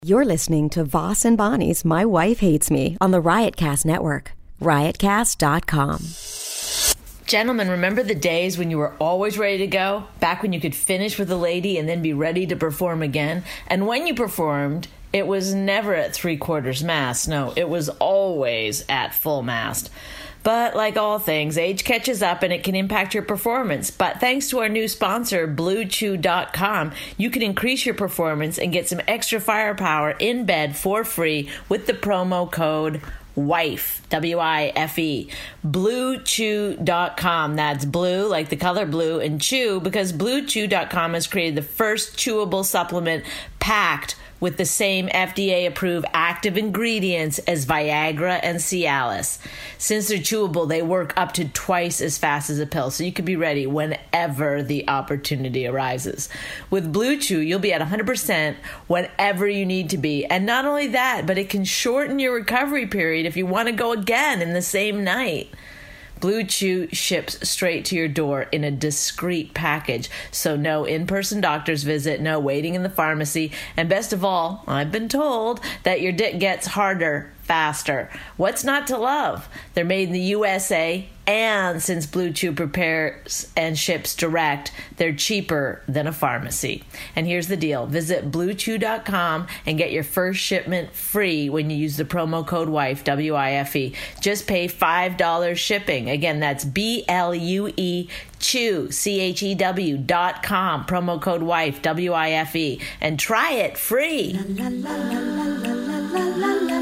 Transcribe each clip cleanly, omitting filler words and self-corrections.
You're listening to Voss and Bonnie's My Wife Hates Me on the Riotcast Network. Riotcast.com. Gentlemen, remember the days when you were always ready to go? Back when you could finish with a lady and then be ready to perform again? And when you performed, it was never at 3/4 mast. No, it was always at full mast. But like all things, age catches up and it can impact your performance. But thanks to our new sponsor, BlueChew.com, you can increase your performance and get some extra firepower in bed for free with the promo code WIFE, W-I-F-E, BlueChew.com. That's blue, like the color blue, and chew, because BlueChew.com has created the first chewable supplement packed with the same FDA-approved active ingredients as Viagra and Cialis. Since they're chewable, they work up to twice as fast as a pill, so you can be ready whenever the opportunity arises. With Blue Chew, you'll be at 100% whenever you need to be. And not only that, but it can shorten your recovery period if you want to go again in the same night. Blue Chew ships straight to your door in a discreet package, so no in-person doctor's visit, no waiting in the pharmacy, and best of all, I've been told that your dick gets harder faster. What's not to love? They're made in the USA, and since Blue Chew prepares and ships direct, they're cheaper than a pharmacy. And here's the deal. Visit BlueChew.com and get your first shipment free when you use the promo code WIFE, W-I-F-E. Just pay $5 shipping. Again, that's B-L-U-E Chew, CHEW.com, promo code WIFE, W-I-F-E, and try it free. La la la la la la la la la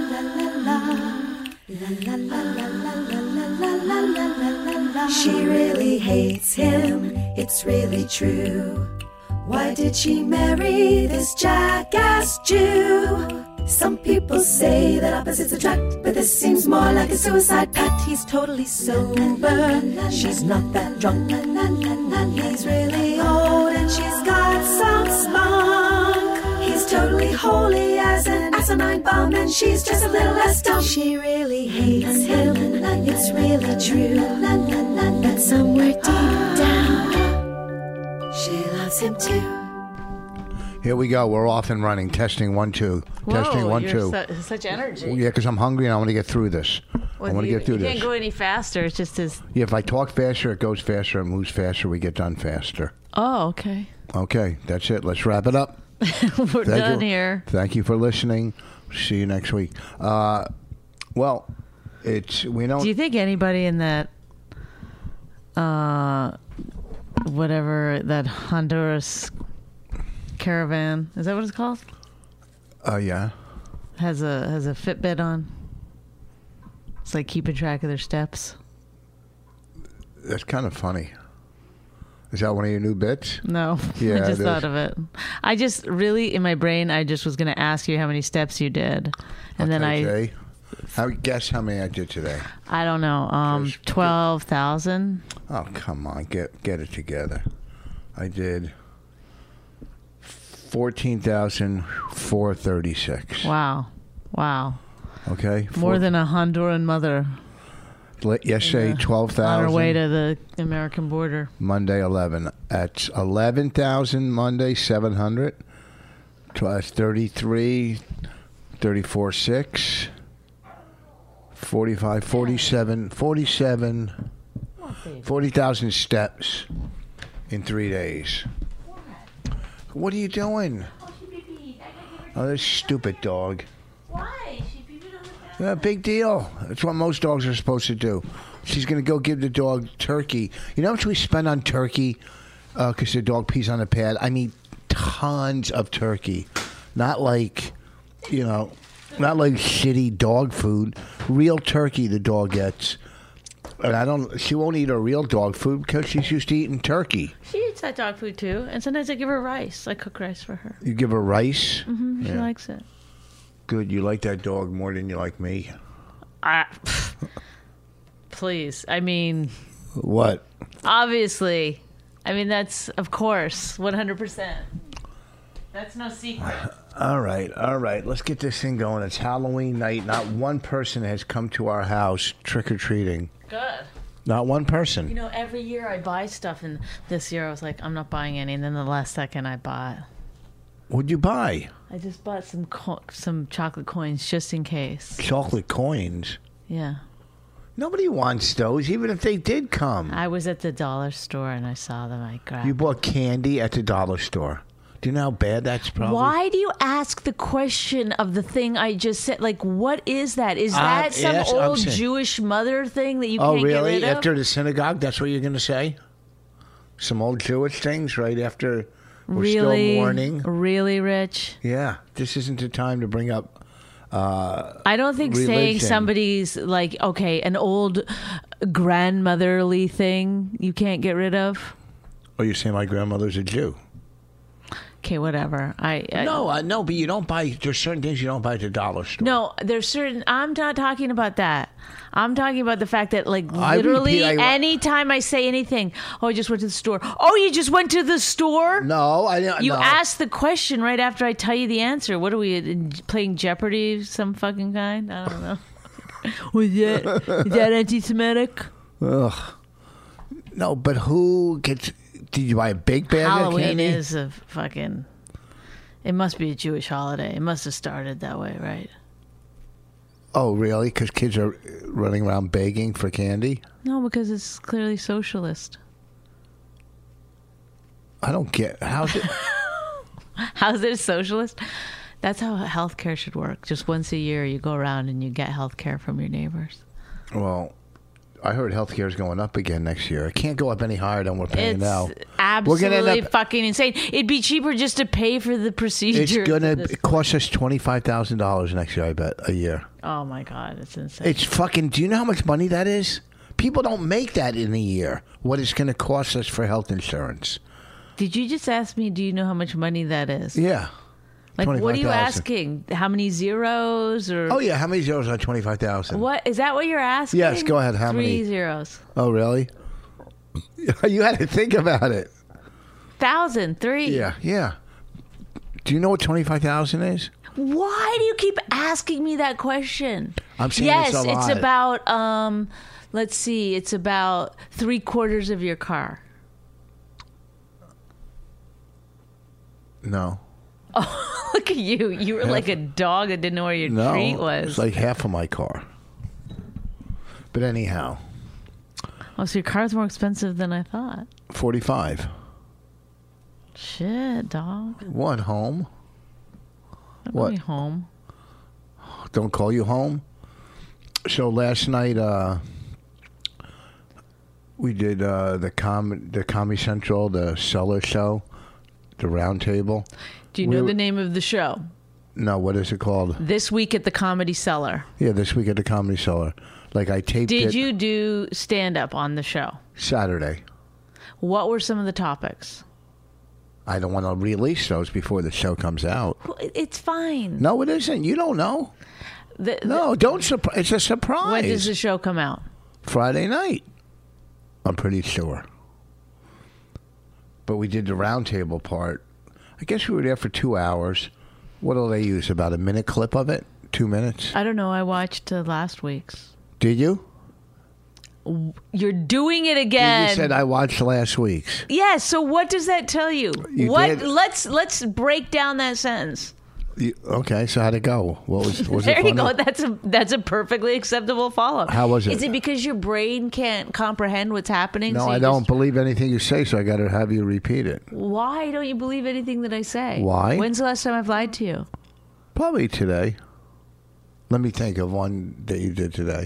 la la la la. She really hates him, it's really true. Why did she marry this jackass Jew? Some people say that opposites attract, but this seems more like a suicide pact. He's totally sober, she's not that drunk. He's really old and she's got some spunk. He's totally holy as an asinine bomb, and she's just a little less dumb. She really hates him, it's really true. But somewhere deep down, she loves him too. Here we go. We're off and running. Testing 1 2. Testing 1 2. Such energy. Yeah, because I'm hungry and I want to get through this. I want to get through this. You can't go any faster. It's just as. Yeah, if I talk faster, it goes faster. It moves faster. We get done faster. Oh, okay. Okay, that's it. Let's wrap it up. We're done here. Thank you for listening. See you next week. Well, it's we don't. Do you think anybody in that, whatever that Honduras caravan, is that what it's called? Yeah. Has a Fitbit on. It's like keeping track of their steps. That's kind of funny. Is that one of your new bits? No. Yeah, I just thought of it. I just really, in my brain, I just was going to ask you how many steps you did. And then guess how many I did today. I don't know. 12,000. Oh, come on. Get it together. I did 14,436. Wow. Okay. More than a Honduran mother. Yesterday, 12,000. On her way to the American border. Monday, 11. At 11,000 Monday, 700. 33, 34, 6. 45, 47, 40,000 steps in 3 days. What are you doing? Oh, this stupid dog. Why? She peed on the bed. Yeah, big deal. That's what most dogs are supposed to do. She's going to go give the dog turkey. You know how much we spend on turkey because the dog pees on the pad? I mean, tons of turkey. Not like shitty dog food. Real turkey the dog gets. And she won't eat her real dog food because she's used to eating turkey. She eats that dog food too. And sometimes I give her rice. I cook rice for her. You give her rice? Mm-hmm. She likes it. Good. You like that dog more than you like me. Please. I mean. What? Obviously. I mean, that's, of course, 100%. That's no secret. All right. Let's get this thing going. It's Halloween night. Not one person has come to our house trick-or-treating. Good. Not one person. You know, every year I buy stuff, and this year I was like, I'm not buying any, and then the last second I bought. What'd you buy? I just bought some chocolate coins just in case. Chocolate coins. Yeah. Nobody wants those, even if they did come. I was at the dollar store and I saw them. I grabbed You bought candy at the dollar store. Do you know how bad that's probably? Why do you ask the question of the thing I just said? Like, what is that? Is that some yes, I'm old saying- Jewish mother thing that you Oh, can't really? get rid of? After the synagogue, that's what you're going to say? Some old Jewish things right after we're still mourning? Really, Rich? Yeah. This isn't the time to bring up. I don't think saying Religion. somebody's like, okay, an old grandmotherly thing you can't get rid of. Oh, you're saying my grandmother's a Jew? Okay, whatever. No, but you don't buy. There's certain things you don't buy at the dollar store. No, there's certain. I'm not talking about that. I'm talking about the fact that, like, I literally, repeat, anytime I say anything, oh, I just went to the store. Oh, you just went to the store? No, I didn't. You no. ask the question right after I tell you the answer. What are we playing Jeopardy? Some fucking kind? I don't know. Is that anti-Semitic? Ugh. No, but who gets? Did you buy a big bag of Halloween candy? is a fucking. It must be a Jewish holiday. It must have started that way, right? Oh, really? Because kids are running around begging for candy? No, because it's clearly socialist. I don't get. How's it? How's it socialist? That's how healthcare should work. Just once a year, you go around and you get healthcare from your neighbors. Well, I heard healthcare is going up again next year. It can't go up any higher than we're paying It's now. absolutely fucking insane. It'd be cheaper just to pay for the procedure. It's going to cost us $25,000 next year, I bet, a year. Oh my God, it's insane. It's fucking. Do you know how much money that is? People don't make that in a year. What it's going to cost us for health insurance? Did you just ask me, do you know how much money that is? Yeah. Like, what are you 25,000. asking? How many zeros? Or Oh yeah, how many zeros on 25,000? what? Is that what you're asking? Yes, go ahead. How 3 many? zeros. Oh really? You had to think about it. 1,000, 3. Yeah. Do you know what 25,000 is? Why do you keep asking me that question? I'm saying yes, it's a lot. it's about let's see, it's about 3/4 of your car. No. Look at you. You were like a dog that didn't know where your No. treat was. It's like half of my car. But anyhow, Oh, so your car's more expensive than I thought. 45. Shit, dog. What, home? I'm What? going home. Don't call you home? So last night, we did the Comedy Central, the Cellar Show, the Round Table. Do you know the name of the show? No, what is it called? This Week at the Comedy Cellar. Yeah, this week at the Comedy Cellar. Like I taped it Did you do stand-up on the show? Saturday. What were some of the topics? I don't want to release those before the show comes out. Well, it's fine. No, it isn't. You don't know. No, don't surprise. It's a surprise. When does the show come out? Friday night. I'm pretty sure. But we did the roundtable part. I guess we were there for 2 hours. What'll they use? About a minute clip of it? 2 minutes? I don't know. I watched last week's. Did you? You're doing it again. You said I watched last week's. Yes. So what does that tell you? You what? did. Let's break down that sentence. Okay, so how'd it go? What was There it you funny? go. That's a perfectly acceptable follow. How was it? Is it because your brain can't comprehend what's happening? No, so you I don't just- believe anything you say, so I got to have you repeat it. Why don't you believe anything that I say? Why? When's the last time I've lied to you? Probably today. Let me think of one that you did today.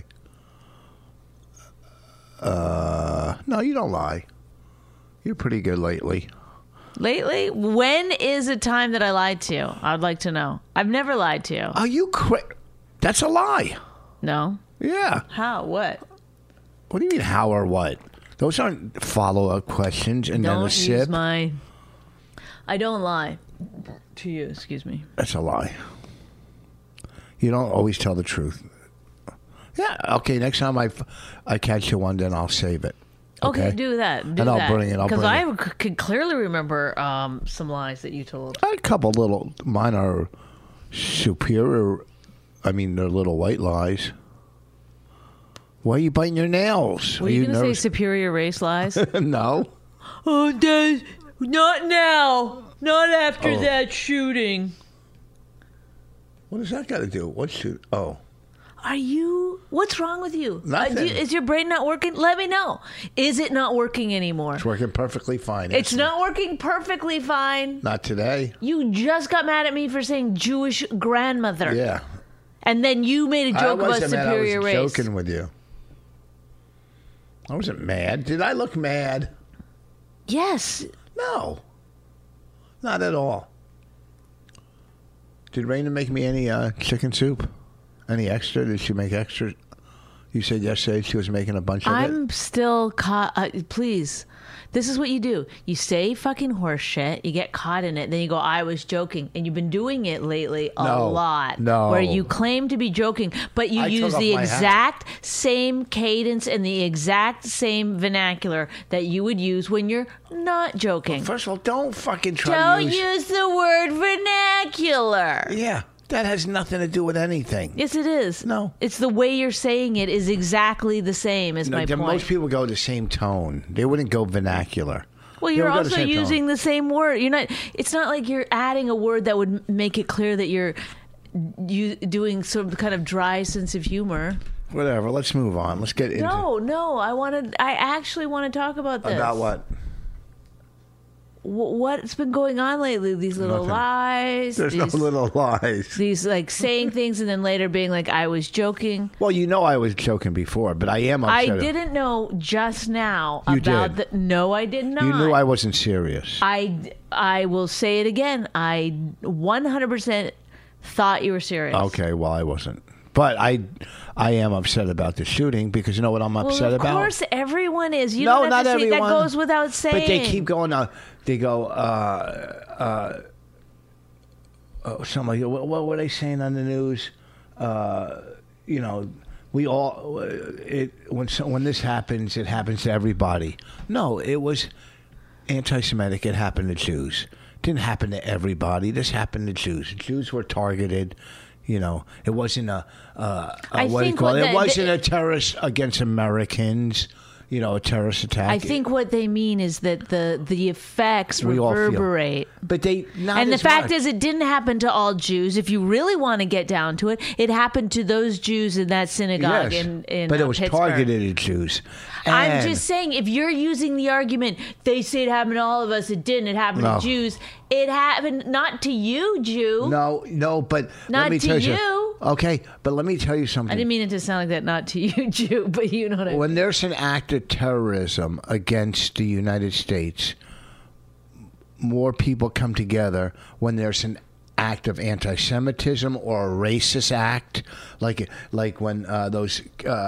No, you don't lie. You're pretty good lately. Lately? When is a time that I lied to you? I'd like to know. I've never lied to you. Are you That's a lie. No? Yeah. How? What? What do you mean, how or what? Those aren't follow-up questions and then Don't a use sip. my... I don't lie to you, excuse me. That's a lie. You don't always tell the truth. Yeah, okay, next time I catch you one, then I'll save it. Okay, do that. Do And I'll that. bring it, I'll Because bring I it. can clearly remember some lies that you told. A couple little, mine are superior. I mean, they're little white lies. Why are you biting your nails? Were Are you going to say nervous? superior race lies? No. Oh, Dad, not now. Not after that shooting. What does that got to do? What's wrong with you? Nothing. Is your brain not working? Let me know. Is it not working anymore? It's working perfectly fine. It's not working perfectly fine. Not today. You just got mad at me for saying Jewish grandmother. Yeah. And then you made a joke about superior race. I was joking with you. I wasn't mad. Did I look mad? Yes. No. Not at all. Did Raina make me any chicken soup? Any extra? Did she make extra? You said yesterday she was making a bunch of it. I'm still caught. Please. This is what you do. You say fucking horse shit. You get caught in it. Then you go, I was joking. And you've been doing it lately a lot. No. Where you claim to be joking, but you use the exact same cadence and the exact same vernacular that you would use when you're not joking. Well, first of all, don't fucking try Don't use the word vernacular. Yeah. That has nothing to do with anything. Yes, it is. No. It's the way you're saying it is exactly the same as my point. Most people go the same tone. They wouldn't go vernacular. Well, you're also using the same word. You're not. It's not like you're adding a word that would make it clear that you're doing some kind of dry sense of humor. Whatever. Let's move on. Let's get into. No. I actually want to talk about this. About what? What's been going on lately? These little lies. There's no little lies. These like saying things and then later being like, I was joking. Well, you know I was joking before, but I am upset. I didn't know just now you about did. No, I did not. You knew I wasn't serious. I will say it again. I 100% thought you were serious. Okay, well, I wasn't. But I am upset about the shooting because you know what I'm upset about? Of course, everyone is. You no, don't have not to say, everyone. That goes without saying. But they keep going on. They go, something like, what were they saying on the news? You know, we all, when this happens, it happens to everybody. No, it was anti-Semitic. It happened to Jews. It didn't happen to everybody. This happened to Jews. Jews were targeted. You know, it wasn't a terrorist against Americans. You know, a terrorist attack. I think what they mean is that the effects reverberate. But they not and the as fact much. is, it didn't happen to all Jews. If you really want to get down to it, it happened to those Jews in that synagogue in but it was Pittsburgh. targeted at Jews. I'm just saying, if you're using the argument, they say it happened to all of us. It didn't. It happened to Jews. It happened not to you, Jew. No, but not let me to tell you. Okay, but let me tell you something. I didn't mean it to sound like that. Not to you, Jew, but you know what I mean. When there's an act of terrorism against the United States, more people come together when there's an act of anti-Semitism or a racist act, like when those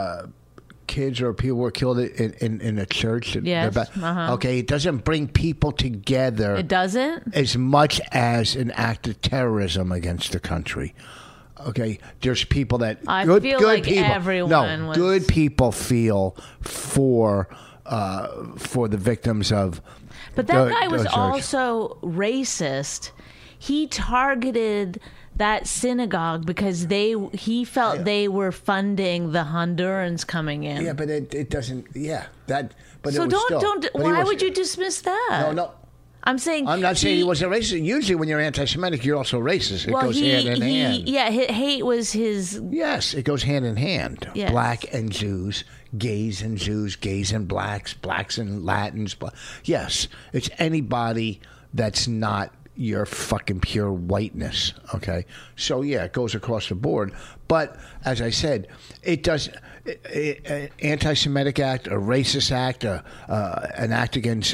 kids or people were killed in a church. Yes. Okay, it doesn't bring people together. It doesn't? As much as an act of terrorism against the country. Okay, there's people that good people. Everyone was... good people feel for the victims of. But that guy was also racist. He targeted that synagogue because he felt they were funding the Hondurans coming in. Yeah, but it doesn't. Yeah, that. But so it was don't. Why would you dismiss that? No. I'm saying I'm not saying he wasn't racist. Usually, when you're anti-Semitic, you're also racist. It goes hand in hand. Yeah, hate was his. Yes, it goes hand in hand. Yes. Black and Jews, gays and Jews, gays and blacks, blacks and Latins. Yes, it's anybody that's not your fucking pure whiteness. Okay, so yeah, it goes across the board. But as I said, it does. An anti-Semitic act, a racist act, an act against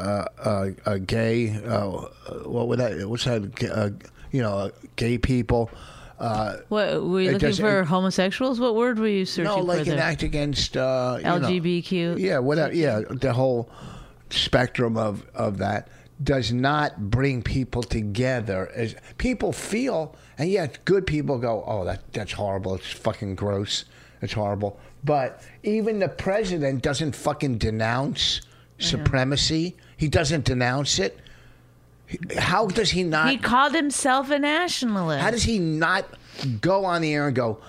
a gay. What would that? What's that? Gay people. What were you looking for? Homosexuals? What word were you searching for? No, like an act against LGBTQ. Yeah, whatever. Yeah, the whole spectrum of that does not bring people together. As people feel, and yet good people go, "Oh, that's horrible. It's fucking gross. It's horrible." But even the president doesn't fucking denounce supremacy. He doesn't denounce it. How does he not? He called himself a nationalist. How does he not go on the air and go,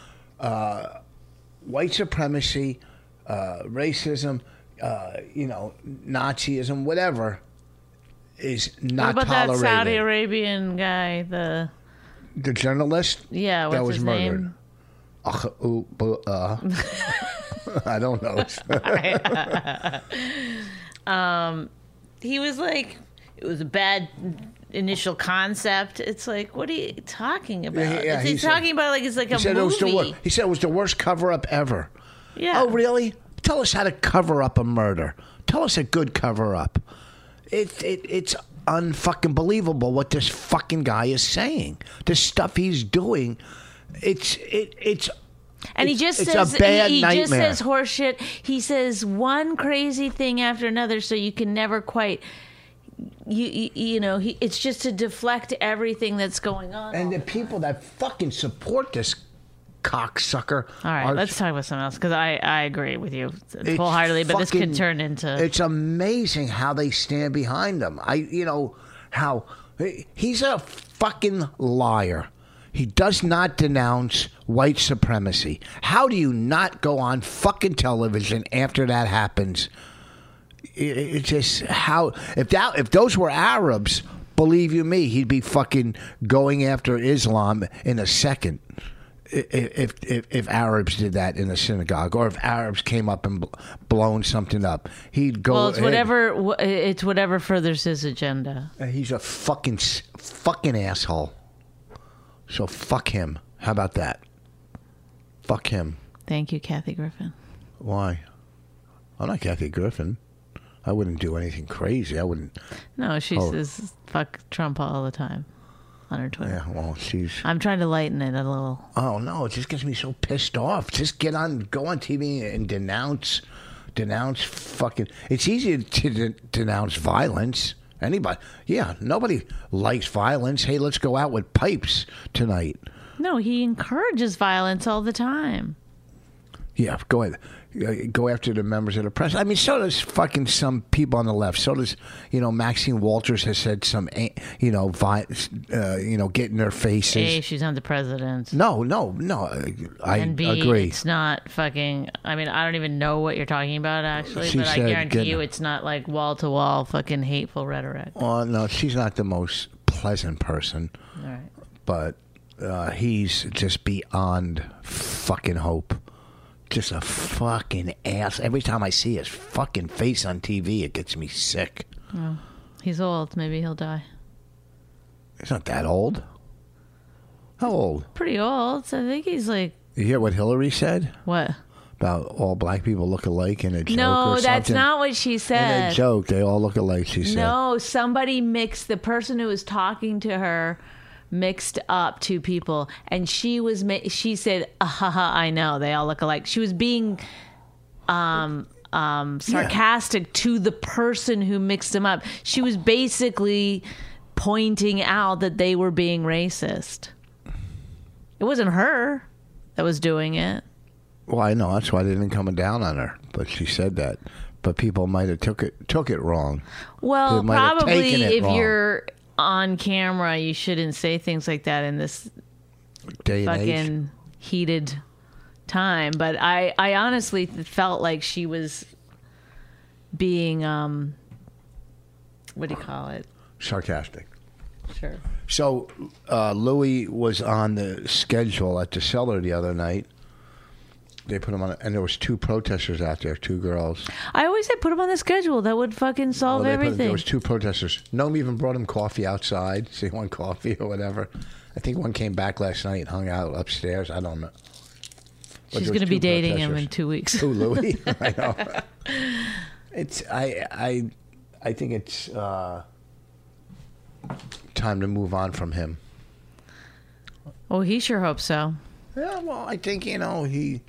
white supremacy, racism, Nazism, whatever, is not what about tolerated? that Saudi Arabian guy, The journalist? Yeah, what's that was his murdered. name? I don't know. He was like, it was a bad initial concept. It's like, what are you talking about? Yeah, he's talking about like it's like a movie. He said it was the worst cover-up ever. Yeah. Oh, really? Tell us how to cover up a murder. Tell us a good cover-up. It's unfucking believable what this fucking guy is saying. The stuff he's doing. It's and he just says a bad he nightmare. just says horseshit. He says one crazy thing after another, so you can never quite. It's just to deflect everything that's going on. And the people that fucking support this cocksucker. All right, let's talk about something else because I agree with you wholeheartedly. But this could turn into. It's amazing how they stand behind him. How he's a fucking liar. He does not denounce white supremacy. How do you not go on fucking television after that happens? It's just how if those were Arabs, believe you me, he'd be fucking going after Islam in a second. If Arabs did that in a synagogue, or if Arabs came up and blown something up, he'd go. Well, it's whatever furthers his agenda. He's a fucking asshole. So fuck him. How about that? Fuck him. Thank you, Kathy Griffin. Why? I'm not Kathy Griffin. I wouldn't do anything crazy. I wouldn't. No, she says fuck Trump all the time on her Twitter. Yeah, well, I'm trying to lighten it a little. Oh no, it just gets me so pissed off. Just go on TV and denounce fucking. It's easy to denounce violence. Nobody likes violence. Hey, let's go out with pipes tonight. No, he encourages violence all the time. Yeah, go ahead. Go after the members of the press. I mean, so does fucking some people on the left. So does, Maxine Walters has said some, get in their faces. A, she's not the president. No. I and B, agree. It's not fucking. I mean, I don't even know what you're talking about actually, but I guarantee you, it's not like wall to wall fucking hateful rhetoric. Oh no, she's not the most pleasant person. All right, but he's just beyond fucking hope. Just a fucking ass. Every time I see his fucking face on TV, it gets me sick. Oh, he's old. Maybe he'll die. He's not that old. How old? Pretty old. So I think he's like... You hear what Hillary said? What? About all black people look alike in a joke or something? No, that's not what she said. In a joke, they all look alike, she said. No, somebody mixed... The person who was talking to her... mixed up two people, and she said, I know, they all look alike. She was being sarcastic to the person who mixed them up. She was basically pointing out that they were being racist. It wasn't her that was doing it. Well, I know, that's why they didn't come down on her, but she said that. But people might have took it wrong. Well, probably if wrong. You're on camera, you shouldn't say things like that in this day and fucking heated time. But I honestly felt like she was being what do you call it? Sarcastic. Sure. So Louis was on the schedule at the Cellar the other night. They put him on, and there was 2 protesters out there, 2 girls. I always said put him on the schedule. That would fucking solve everything. There was 2 protesters. Noam even brought him coffee outside. So he wanted coffee or whatever. I think one came back last night and hung out upstairs. I don't know. But she's going to be dating him in 2 weeks. Who, Louis? I know. I think it's time to move on from him. Oh, he sure hopes so. Yeah, well, I think, he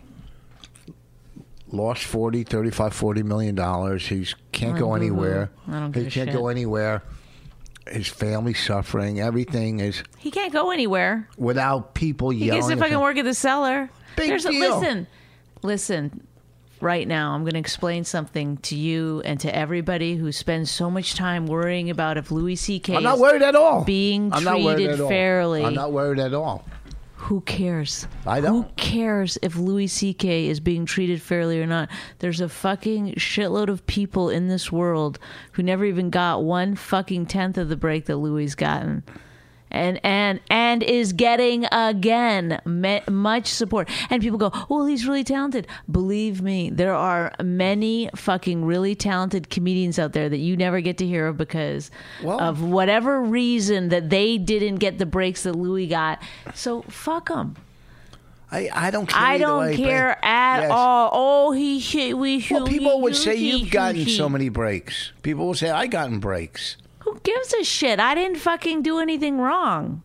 lost $40 million. He can't go anywhere. I don't give a shit. He can't go anywhere. His family's suffering. Everything is... He can't go anywhere. Without people yelling. He gets to fucking work at the Cellar. Big deal. Listen. Right now, I'm going to explain something to you and to everybody who spends so much time worrying about if Louis C.K. I'm not worried at all. Being treated fairly. I'm not worried at all. Who cares? I don't. Who cares if Louis C.K. is being treated fairly or not? There's a fucking shitload of people in this world who never even got 1/10 of the break that Louis gotten. and is getting again much support. And people go, well, he's really talented. Believe me, there are many fucking really talented comedians out there that you never get to hear of because of whatever reason that they didn't get the breaks that Louis got. So fuck them. I don't care. I don't care at all. Oh, people would say you've gotten so many breaks. People will say I gotten breaks. Who gives a shit? I didn't fucking do anything wrong.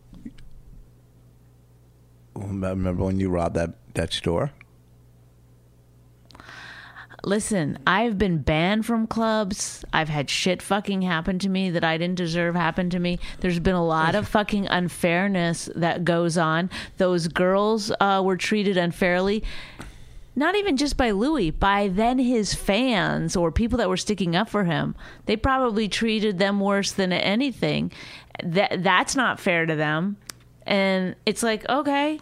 Remember when you robbed that store? Listen, I've been banned from clubs. I've had shit fucking happen to me that I didn't deserve happen to me. There's been a lot of fucking unfairness that goes on. Those girls were treated unfairly. Not even just by Louis, by then his fans or people that were sticking up for him. They probably treated them worse than anything. That's not fair to them. And it's like, okay.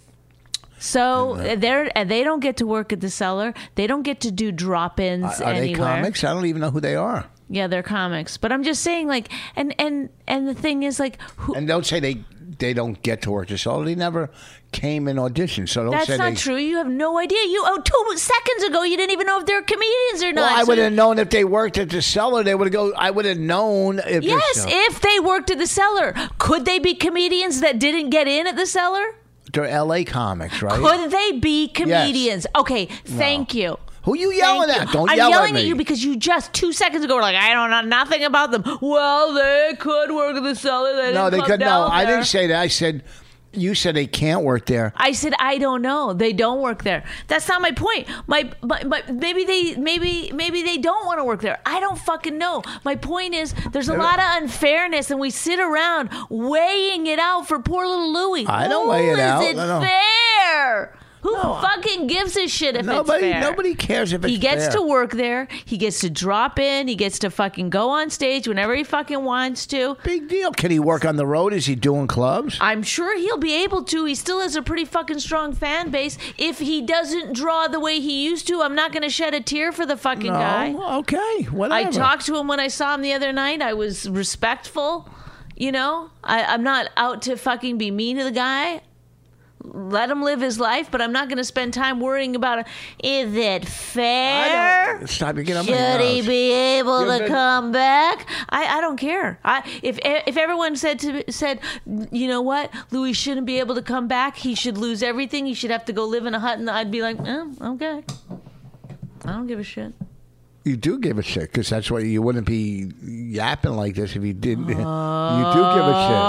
So they don't get to work at the Cellar. They don't get to do drop-ins anywhere. Are they comics? I don't even know who they are. Yeah, they're comics. But I'm just saying, like, and the thing is, like... And don't say they don't get to work the Cellar. They never came and auditioned. So don't say that's not true. You have no idea. 2 seconds ago, you didn't even know if they're comedians or not. Well, I would have known if they worked at the Cellar. They would go. I would have known if. Yes, if they worked at the Cellar, could they be comedians that didn't get in at the Cellar? They're L.A. comics, right? Could they be comedians? Yes. Okay, thank you. Who you yelling at? Don't I'm yell at me. I'm yelling at you because you just 2 seconds ago were like, I don't know nothing about them. Well, they could work at the Cellar. No, they could. No, I didn't say that. I said, you said they can't work there. I said, I don't know. They don't work there. That's not my point. Maybe they don't want to work there. I don't fucking know. My point is, there's a lot of unfairness, and we sit around weighing it out for poor little Louis. I don't weigh it out. Is it fair? Who fucking gives a shit if it's fair? Nobody cares if it's fair. He gets to work there. He gets to drop in. He gets to fucking go on stage whenever he fucking wants to. Big deal. Can he work on the road? Is he doing clubs? I'm sure he'll be able to. He still has a pretty fucking strong fan base. If he doesn't draw the way he used to, I'm not going to shed a tear for the fucking guy. Okay, whatever. I talked to him when I saw him the other night. I was respectful. You know? I'm not out to fucking be mean to the guy. Let him live his life, but I'm not going to spend time worrying about it. Is it fair? Stop you. Get on my Should he nerves. be able to come back? I don't care. If everyone said, you know what, Louis shouldn't be able to come back. He should lose everything. He should have to go live in a hut, and I'd be like, okay. I don't give a shit. You do give a shit because that's why you wouldn't be yapping like this if you didn't. You do give a shit.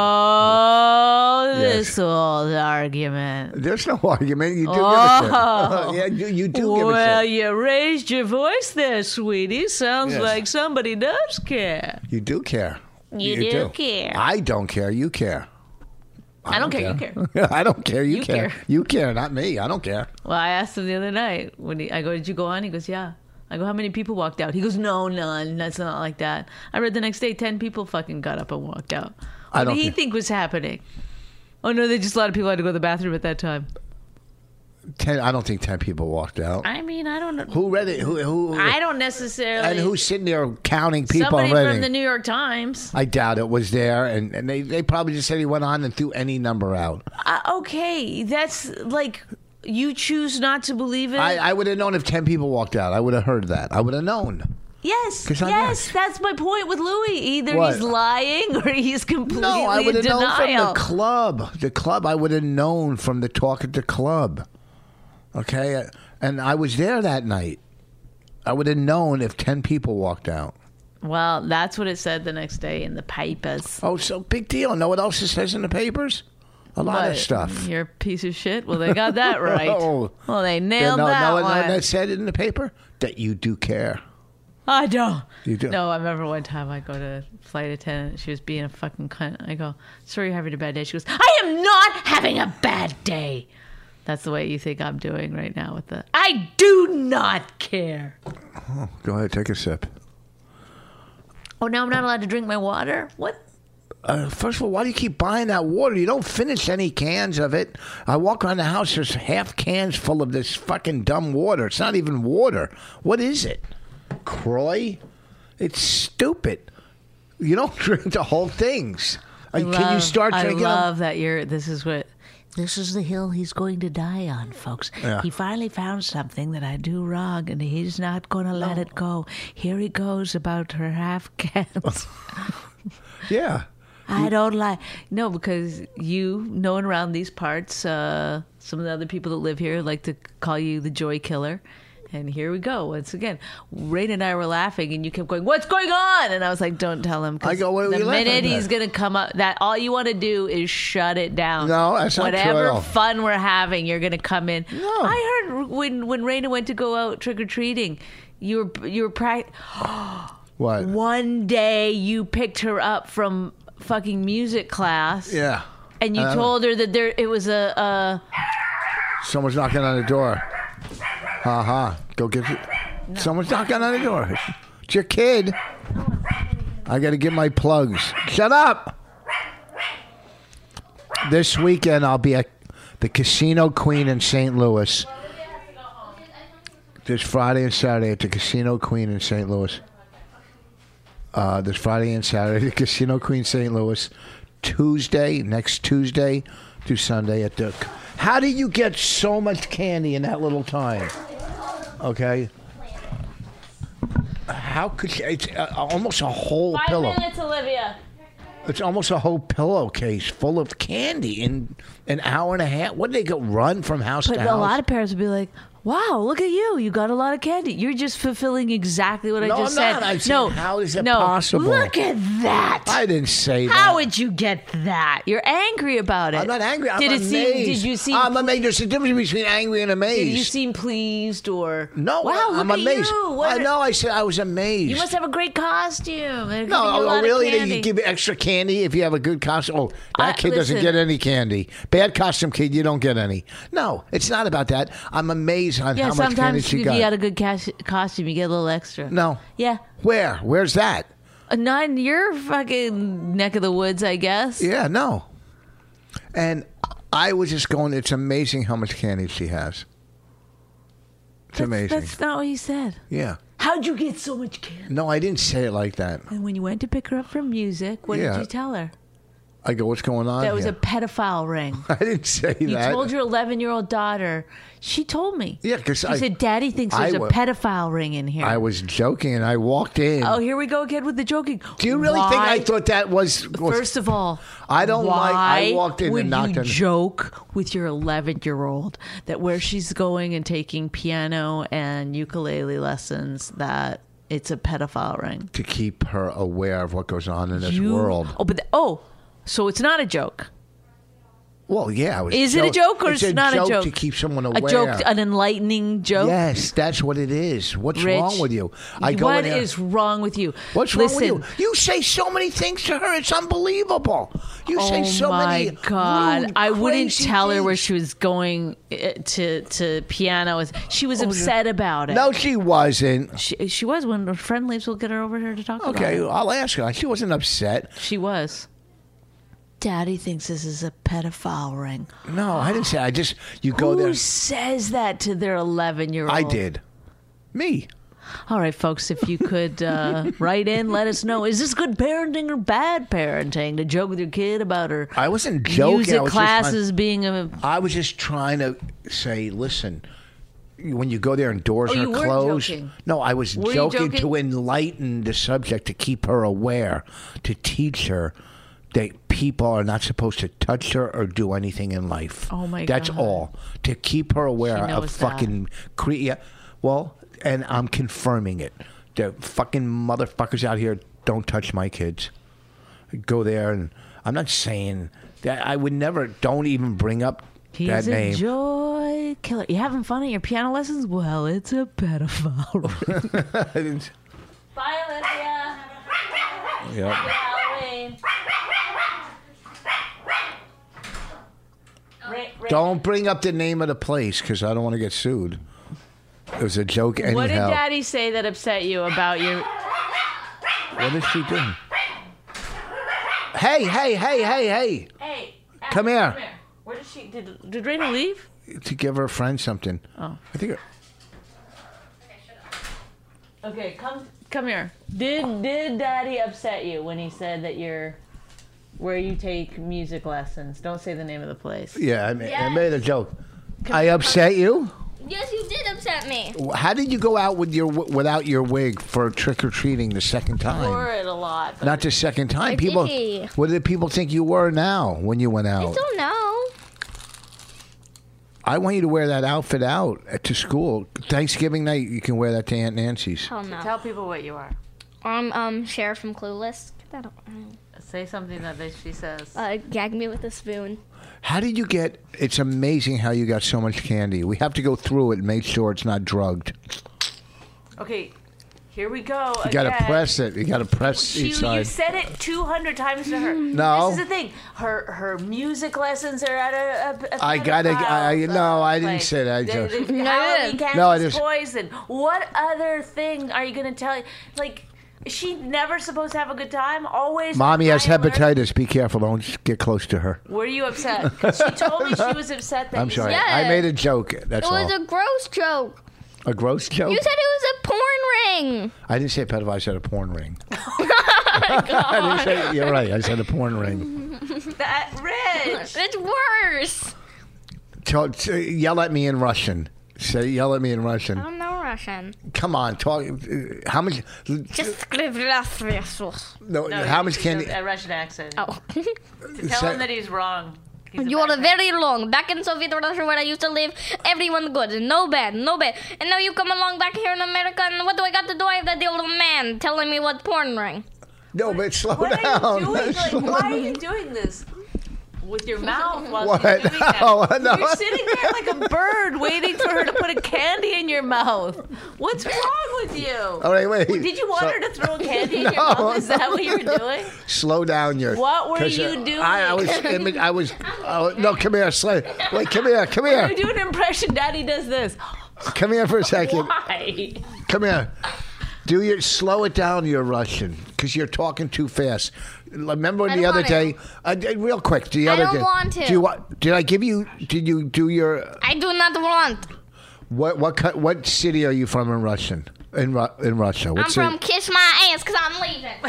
Oh, this old argument. There's no argument. You do give a shit. Yeah, you do give a shit. Well, you raised your voice there, sweetie. Sounds like somebody does care. You do care. You do care. I don't care. You care. I don't care. You care. I don't care. You care. care. You care, not me. I don't care. Well, I asked him the other night I go, did you go on? He goes, yeah. I go, how many people walked out? He goes, no, none. That's not like that. I read the next day, 10 people fucking got up and walked out. What did he think was happening? Oh, no, a lot of people had to go to the bathroom at that time. 10. I don't think 10 people walked out. I mean, I don't know. Who read it? Who? I don't necessarily. And who's sitting there counting people? Somebody from the New York Times. I doubt it was there. And they probably just said he went on and threw any number out. Okay, that's like... You choose not to believe it? I would have known if 10 people walked out. I would have heard that. I would have known. Yes, that's my point with Louis. Either what? He's lying or he's completely No, I would have known from denial. the club. The club, I would have known from the talk at the club. Okay? And I was there that night. I would have known if 10 people walked out. Well, that's what it said the next day in the papers. Oh, so big deal. Know what else it says in the papers? A lot of stuff. You're a piece of shit? Well, they got that right. Oh. Well, they nailed that one. No one that said it in the paper? That you do care. I don't. You do? No, I remember one time I go to flight attendant. She was being a fucking cunt. I go, sorry you're having a bad day. She goes, I am not having a bad day. That's the way you think I'm doing right now with the... I do not care. Oh, go ahead, take a sip. Oh, now I'm not allowed to drink my water? What? First of all, why do you keep buying that water? You don't finish any cans of it. I walk around the house, there's half cans full of this fucking dumb water. It's not even water. What is it? Croy? It's stupid. You don't drink the whole things. Can you start drinking? I love that you're. This is the hill he's going to die on, folks. Yeah. He finally found something that I do wrong, and he's not going to let it go. Here he goes about her half cans. Yeah. I don't like because no one around these parts. Some of the other people that live here like to call you the joy killer. And here we go once again. Rain and I were laughing, and you kept going, "What's going on?" And I was like, "Don't tell him." I go, "What are you laughing minute at?" he's gonna come up, that all you want to do is shut it down. No, that's not true at Whatever all. fun we're having, you're gonna come in. No. I heard when Raina went to go out trick or treating, you were What? One day you picked her up from fucking music class. Yeah. And you told her that it was a Someone's knocking on the door. Go get it. No. Someone's knocking on the door. It's your kid. I got to get my plugs. Shut up. This weekend I'll be at the Casino Queen in St. Louis. This Friday and Saturday at the Casino Queen in St. Louis. This Friday and Saturday, the Casino Queen St. Louis. Next Tuesday through Sunday at the... How do you get so much candy in that little time? Okay. How could you... It's almost a whole pillow. 5 minutes, Olivia. It's almost a whole pillowcase full of candy in an hour and a half. What did they go run from house to house? But a lot of parents would be like, "Wow, look at you! You got a lot of candy. You're just fulfilling exactly what I just said." Not. I said, how is it possible? Look at that! I didn't say that. How would you get that? You're angry about it. I'm not angry. I'm Did amazed. Did you seem? I'm amazed. There's a difference between angry and amazed. Did you seem pleased or? No, Wow, I'm look amazed. At you. I know. I said I was amazed. You must have a great costume. They're giving you a No, lot really? of candy. You give extra candy if you have a good costume? Oh, that kid doesn't listen. get any candy. Bad costume kid, you don't get any. No, it's not about that. I'm amazed on how much candy sometimes she if got. you got a good costume, you get a little extra. No. Yeah. Where? Where's that? Not in your fucking neck of the woods, I guess. Yeah, no. And I was just going, it's amazing how much candy she has. It's amazing. That's not what you said. Yeah. How'd you get so much candy? No, I didn't say it like that. And when you went to pick her up from music, what did you tell her? I go, what's going on That was here? a pedophile ring. I didn't say You that. told your 11-year-old daughter. She told me. Yeah, because She said, "Daddy thinks there's a pedophile ring in here." I was joking, and I walked in. Oh, here we go again with the joking. Do you really think I thought that was First of all, I don't like. I walked in would and knocked you on. joke with your 11-year-old that where she's going and taking piano and ukulele lessons that it's a pedophile ring? To keep her aware of what goes on in this world. So it's not a joke. Well, yeah. It was Is it a joke or it's not a joke? To keep someone aware. A joke, an enlightening joke? Yes, that's what it is. What's Rich, wrong with you? What is wrong with you? What's wrong with you? You say so many things to her. It's unbelievable. You say so many. Oh my God! rude, I wouldn't crazy tell her things. where she was going to piano. She was upset about it. No, she wasn't. She was. When her friend leaves, we'll get her over here to talk about it. Okay, I'll ask her. She wasn't upset. She was. Daddy thinks this is a pedophile ring. No, I didn't say. You go there. Who says that to their 11-year-old? I did. Me. All right, folks, if you could write in, let us know. Is this good parenting or bad parenting to joke with your kid about her I wasn't joking. music I was classes being a... I was just trying to say, listen, when you go there and doors Oh, are you weren't closed. joking. No, I was Were you joking joking? to enlighten the subject, to keep her aware, to teach her that people are not supposed to touch her or do anything in life. Oh, my That's God. all. To keep her aware She of knows that. fucking... Well, and I'm confirming it. The fucking motherfuckers out here don't touch my kids. Go there, and I'm not saying that I would never. Don't even bring up He's that name. a joy killer. You having fun at your piano lessons? Well, it's a pedophile ring. Bye, Olivia. Yep. Halloween. Don't bring up the name of the place because I don't want to get sued. It was a joke anyhow. What did Daddy say that upset you about your... What did she do? Hey! Hey, Come here. Where did she... Did Raina leave? To give her friend something. Oh. I think. Okay, come here. Did Daddy upset you when he said that you're where you take music lessons. Don't say the name of the place. Yeah, I made a joke. I upset you? Yes, you did upset me. How did you go out without your wig for trick or treating the second time? Wore it a lot. Not the second time. Or did People, he? what did people think you were now when you went I out? don't know. I want you to wear that outfit out to school. Thanksgiving night, you can wear that to Aunt Nancy's. Hell no. Tell people what you are. I'm Sheriff from Clueless. Say something that she says. Gag me with a spoon. How did you get? It's amazing how you got so much candy. We have to go through it and make sure it's not drugged. Okay, here we go. You got to press it. You got to press each side. You said it 200 times to her. No. This is the thing. Her music lessons are at a I got to. No, I didn't say that. Halloween candies, No, I just- poison. What other thing are you going to tell? Like, is she never supposed to have a good time? Always. Mommy has high alert? hepatitis. Be careful. Don't get close to her. Were you upset? Because she told me she was upset that I'm you sorry. said- Yeah. I made a joke. That's It was all. a gross joke. A gross joke? You said it was a porn ring. I didn't say pedophile. I said a porn ring. Oh I didn't say, you're right. I said a porn ring. That Rich. It's worse. Yell at me in Russian. Say, yell at me in Russian. I don't know Russian. Come on, talk. How much? Just No, how much candy? A Russian accent. Oh. To tell him that he's wrong. He's You are very long. Back in Soviet Russia where I used to live, everyone good. No bad, no bad. And now you come along back here in America, and what do I got to do? I have to deal with a man telling me what porn ring. No, but slow What down. are you doing? Like, why are you doing this? With your mouth while What? you're doing that. No, no. You're sitting there like a bird waiting for her to put a candy in your mouth. What's wrong with you? All right, wait. Did you want So- her to throw candy in your mouth? Is that what you were doing? Slow down your. What were 'cause, you doing? I was. No, come here. Wait, come here. Come You here. do an impression. Daddy does this. Come here for a second. Why? Come here. Slow it down, your Russian, because you're talking too fast. Remember I the don't other want day? Real quick, the I other don't day. want to. Do you want? Did I give you? Did you do your? I do not want. What city are you from in Russian? In Russia? What I'm city? from Kiss My Ass because I'm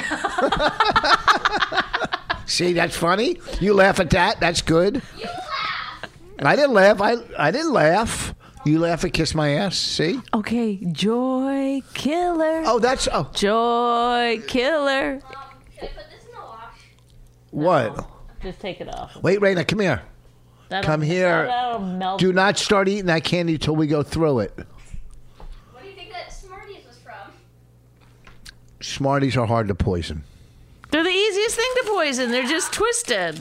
leaving. See, that's funny. You laugh at that. That's good. You laugh. I didn't laugh. I didn't laugh. You laugh at Kiss My Ass. See? Okay, Joy Killer. Oh, that's Joy Killer. Can I put this in the wash? what? Just take it off. Wait, Raina, come here. Come here. That'll melt. Do not start eating that candy till we go through it. What do you think that Smarties was from? Smarties are hard to poison. They're the easiest thing to poison. They're just twisted.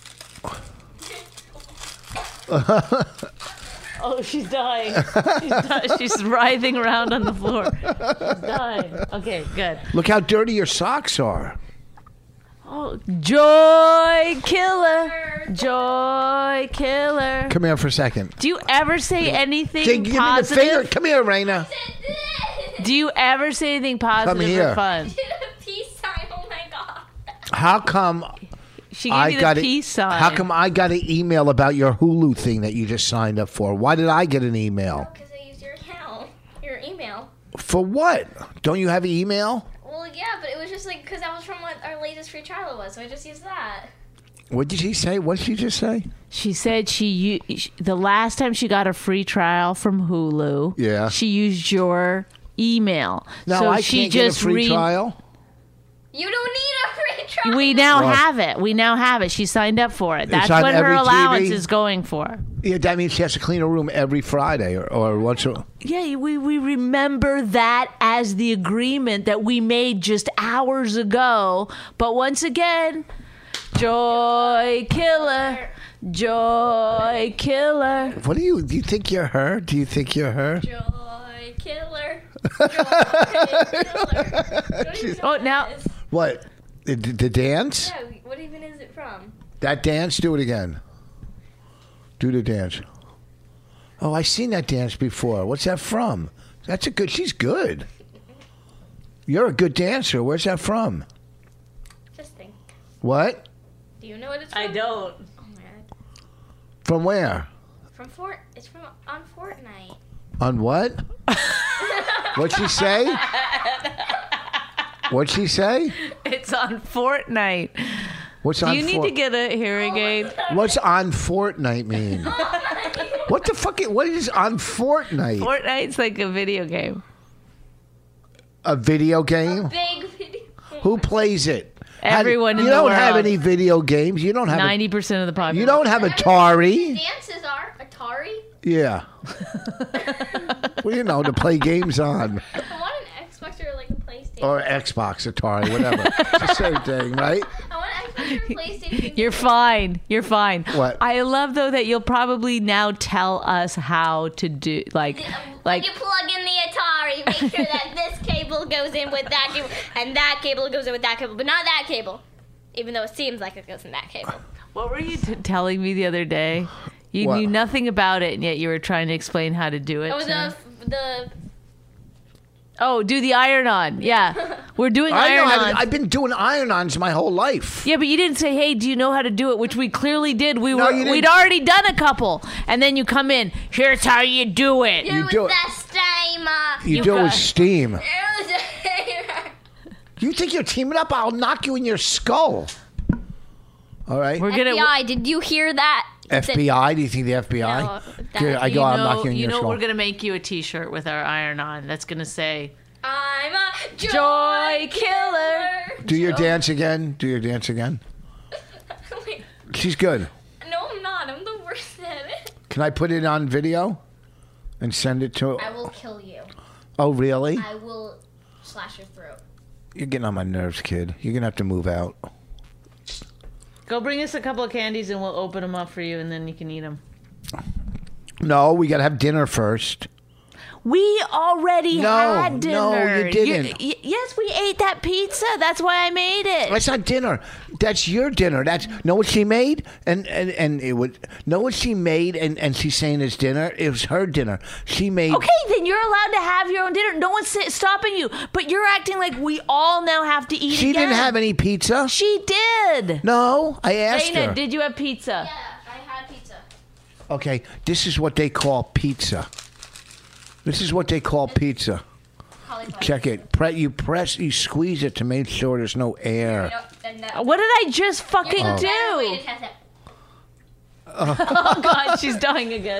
Oh, she's dying. She's writhing around on the floor. She's dying. Okay, good. Look how dirty your socks are. Oh, Joy Killer. Joy Killer. Come here for a second. Do you ever say anything Give me the positive? finger. Come here, Raina. Do you ever say anything positive here. or fun? Did a peace sign. Oh my god. How come She gave I you got the it? peace sign. How come I got an email about your Hulu thing that you just signed up for? Why did I get an email? Because I used your account, your email. For what? Don't you have email? Well, yeah, but it was just like because that was from what our latest free trial was, so I just used that. What did she say? What did she just say? She said the last time she got a free trial from Hulu, Yeah. she used your email. No, so I she can't get just a free trial. You don't need a free trial. We now Well, have it. We now have it. She signed up for it. That's on what her every allowance TV? is going for. Yeah, that means she has to clean her room every Friday or once a... Yeah, we remember that as the agreement that we made just hours ago. But once again, Joy Killer. Joy Killer. What do you think you're her? Do you think you're her? Joy killer. Joy killer. Oh, now What? The dance? Yeah, what even is it from? That dance? Do it again. Do the dance. Oh, I seen that dance before. What's that from? That's a good... She's good. You're a good dancer. Where's that from? Just think. What? Do you know what it's from? I don't. Oh my god. From where? It's from on Fortnite. On what? What'd she say? What'd she say? It's on Fortnite. What's Do on? you need to get a hearing aid? What's on Fortnite mean? What the fuck? What is on Fortnite? Fortnite's like a video game. A video game? Big video. Who plays it? Everyone in You the don't have world. any video games. You don't have. 90% of the population. You don't have Atari. Dances are Atari. Yeah. Well, to play games on. I want an Xbox or like a PlayStation. Or Xbox, Atari, whatever. It's the same thing, right? I want an Xbox or a PlayStation. You're fine. You're fine. What? I love though that you'll probably now tell us how to do like When you plug in the Atari, make sure that this cable goes in with that cable, and that cable goes in with that cable, but not that cable. Even though it seems like it goes in that cable. What were you telling me the other day? You What? knew nothing about it, and yet you were trying to explain how to do it. It was to me. Do the iron-on. Yeah. We're doing I know. iron-ons. I've been doing iron-ons my whole life. Yeah, but you didn't say, "Hey, do you know how to do it?" Which we clearly did. No, you didn't. We'd already done a couple, and then you come in. Here's how you do it. It was do it. that steamer. You do it with steam. It was a steamer. You think you're teaming up? I'll knock you in your skull. All right. We're gonna. FBI, did you hear that? FBI? Do you think the FBI? No, that- Here, I go. I'll knock you in you your know, skull. we're gonna make you a T-shirt with our iron-on. That's gonna say I'm a "Joy Killer." Do your dance again. Do your dance again. Wait, She's good. no, I'm not. I'm the worst at it. Can I put it on video and send it to? I will kill you. Oh, really? I will slash your throat. You're getting on my nerves, kid. You're gonna have to move out. Go bring us a couple of candies, and we'll open them up for you, and then you can eat them. No, we gotta have dinner first. We already had dinner. No, you didn't. Yes, we ate that pizza. That's why I made it. That's not dinner. That's your dinner. That's know what she made, and it would know what she made, and she's saying it's dinner. It was her dinner. She made. Okay, then you're allowed to have your own dinner. No one's stopping you. But you're acting like we all now have to eat She again. didn't have any pizza. She did. No, I asked Dana, her. did you have pizza? Yeah, I had pizza. Okay, this is what they call pizza. This is what they call pizza. Cauliflower. Check it. You squeeze it to make sure there's no air. What did I just fucking Way do? to test it. Oh, God, she's dying again.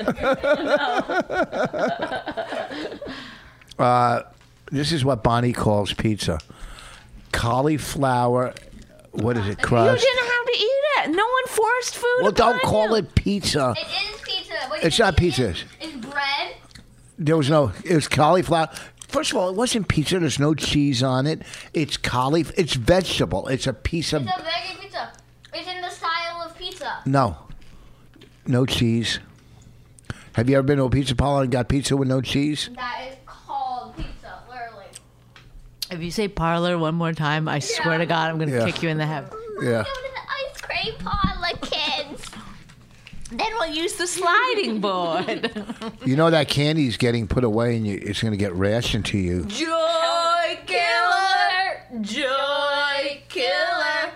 This is what Bonnie calls pizza. Cauliflower. What is it? Crust. You didn't have to eat it. No one forced food Well, don't upon call you. it pizza. It is pizza. What It's do you not think pizza. it is? It's bread. There was no. It was cauliflower. First of all, it wasn't pizza. There's no cheese on it. It's cauliflower. It's vegetable. It's a piece of. It's a veggie pizza. It's in the style of pizza. No. No cheese. Have you ever been to a pizza parlor and got pizza with no cheese? That is called pizza, literally. If you say parlor one more time, I swear to God, I'm going to Yeah. kick you in the head. Yeah. Go to the ice cream parlor, kids. Then we'll use the sliding board. You know that candy's getting put away and it's going to get rationed to you. Joy killer. Joy killer.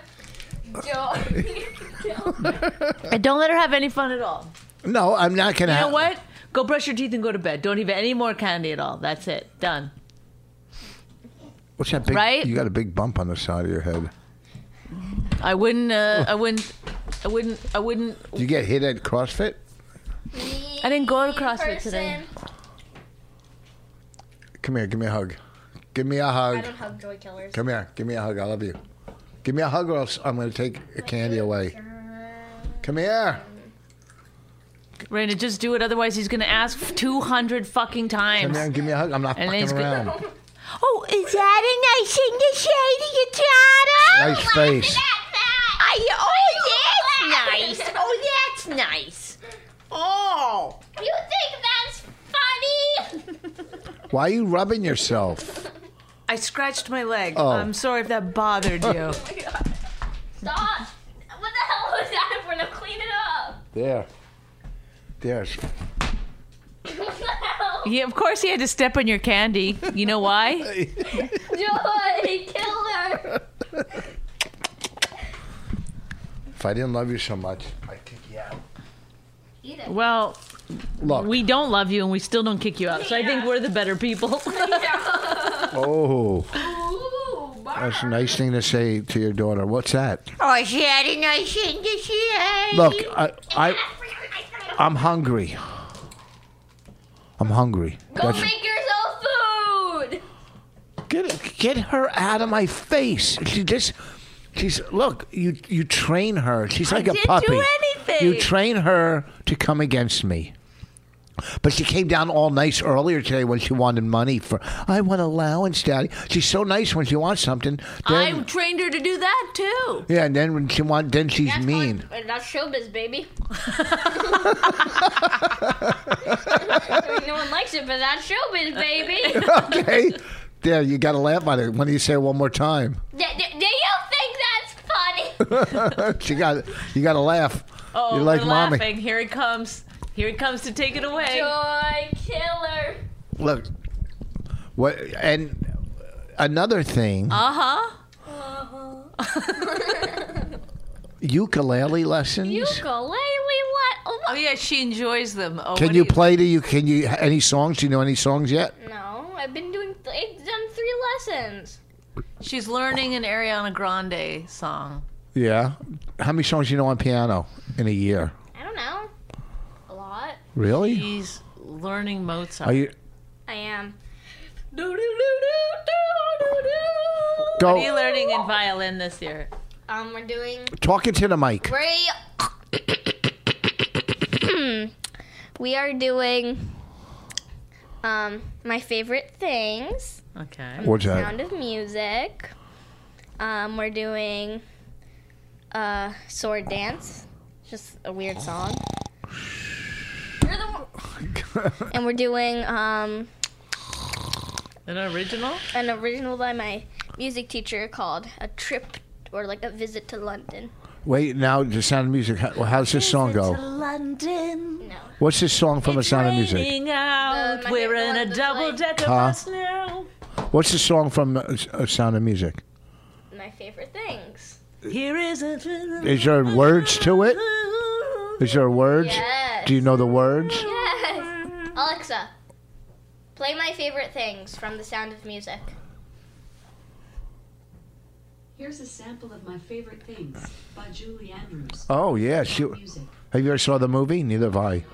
And don't let her have any fun at all. No, I'm not going to You have. know what? Go brush your teeth and go to bed. Don't eat any more candy at all. That's it. Done. What's that big? Right? You got a big bump on the side of your head. I wouldn't. I wouldn't. Did you get hit at CrossFit? I didn't go to CrossFit today. Come here, give me a hug. Give me a I hug. don't hug joy killers. Come here, give me a hug. I love you. Give me a hug or else I'm going to take a candy away. Come here. Raina, just do it. Otherwise, he's gonna ask 200 fucking Come times. here and give me a hug. I'm not And fucking it's good. around. Oh, is that a nice thing to say to you, Tata? Nice face. Oh, that's nice. Oh, that's nice. Oh. You think that's funny? Why are you rubbing yourself? I scratched my leg. Oh. I'm sorry if that bothered you. Stop. What the hell was that? We're gonna clean it up. There. There's. What the hell? Yeah, of course he had to step on your candy. You know why? Joy killer. If I didn't love you so much, I'd kick you out. Eat it. Well, Look. we don't love you and we still don't kick you out. So I think we're the better people. Oh. Ooh, That's a nice thing to say to your daughter. What's that? Oh, she had a nice thing to say. Look, I'm hungry. I'm hungry. Go make yourself food. Get her out of my face. Look, you train her. She's like a puppy. I didn't do anything. You train her to come against me. But she came down all nice earlier today when she wanted money for. I want allowance, Daddy. She's so nice when she wants something. I trained her to do that too. Yeah, and then when then she's That's mean. Fun. That's showbiz, baby. No one likes it, but that's showbiz, baby. Okay. There, you got to laugh at it. When do you say it one more time? Do you think that's funny? You got to laugh. Oh, You're like we're mommy. laughing. Here he comes. Here he comes to take it away. Joy killer. Look, what? And another thing. Ukulele lessons. Ukulele? What? Oh yeah, she enjoys them. Oh, Can you play? Can you any songs? Do you know any songs yet? No, I've been doing. I've done 3 lessons. She's learning an Ariana Grande song. Yeah. How many songs do you know on piano in a year? I don't know. A lot. Really? She's learning Mozart. Are you? I am. Go. What are you learning in violin this year? We're doing. Talking to the mic. We are doing. My favorite things. Okay. What's that? Sound of Music. We're doing. Sword Dance. Just a weird song. You're the one. And we're doing An original? an original by my music teacher called A Trip or like a Visit to London. Wait, now the Sound of Music. How's this song go? London. No. What's this song from the Sound of Music? Raining out. My We're favorite in a one was double-decker Huh? bus now. What's the song from Sound of Music? My favorite things. Here is a. Is there words to it? Is there words? Yes. Do you know the words? Yes. Alexa, play my favorite things from The Sound of Music. Here's a sample of My Favorite Things by Julie Andrews. Oh yeah, Music. Have you ever saw the movie? Neither have I.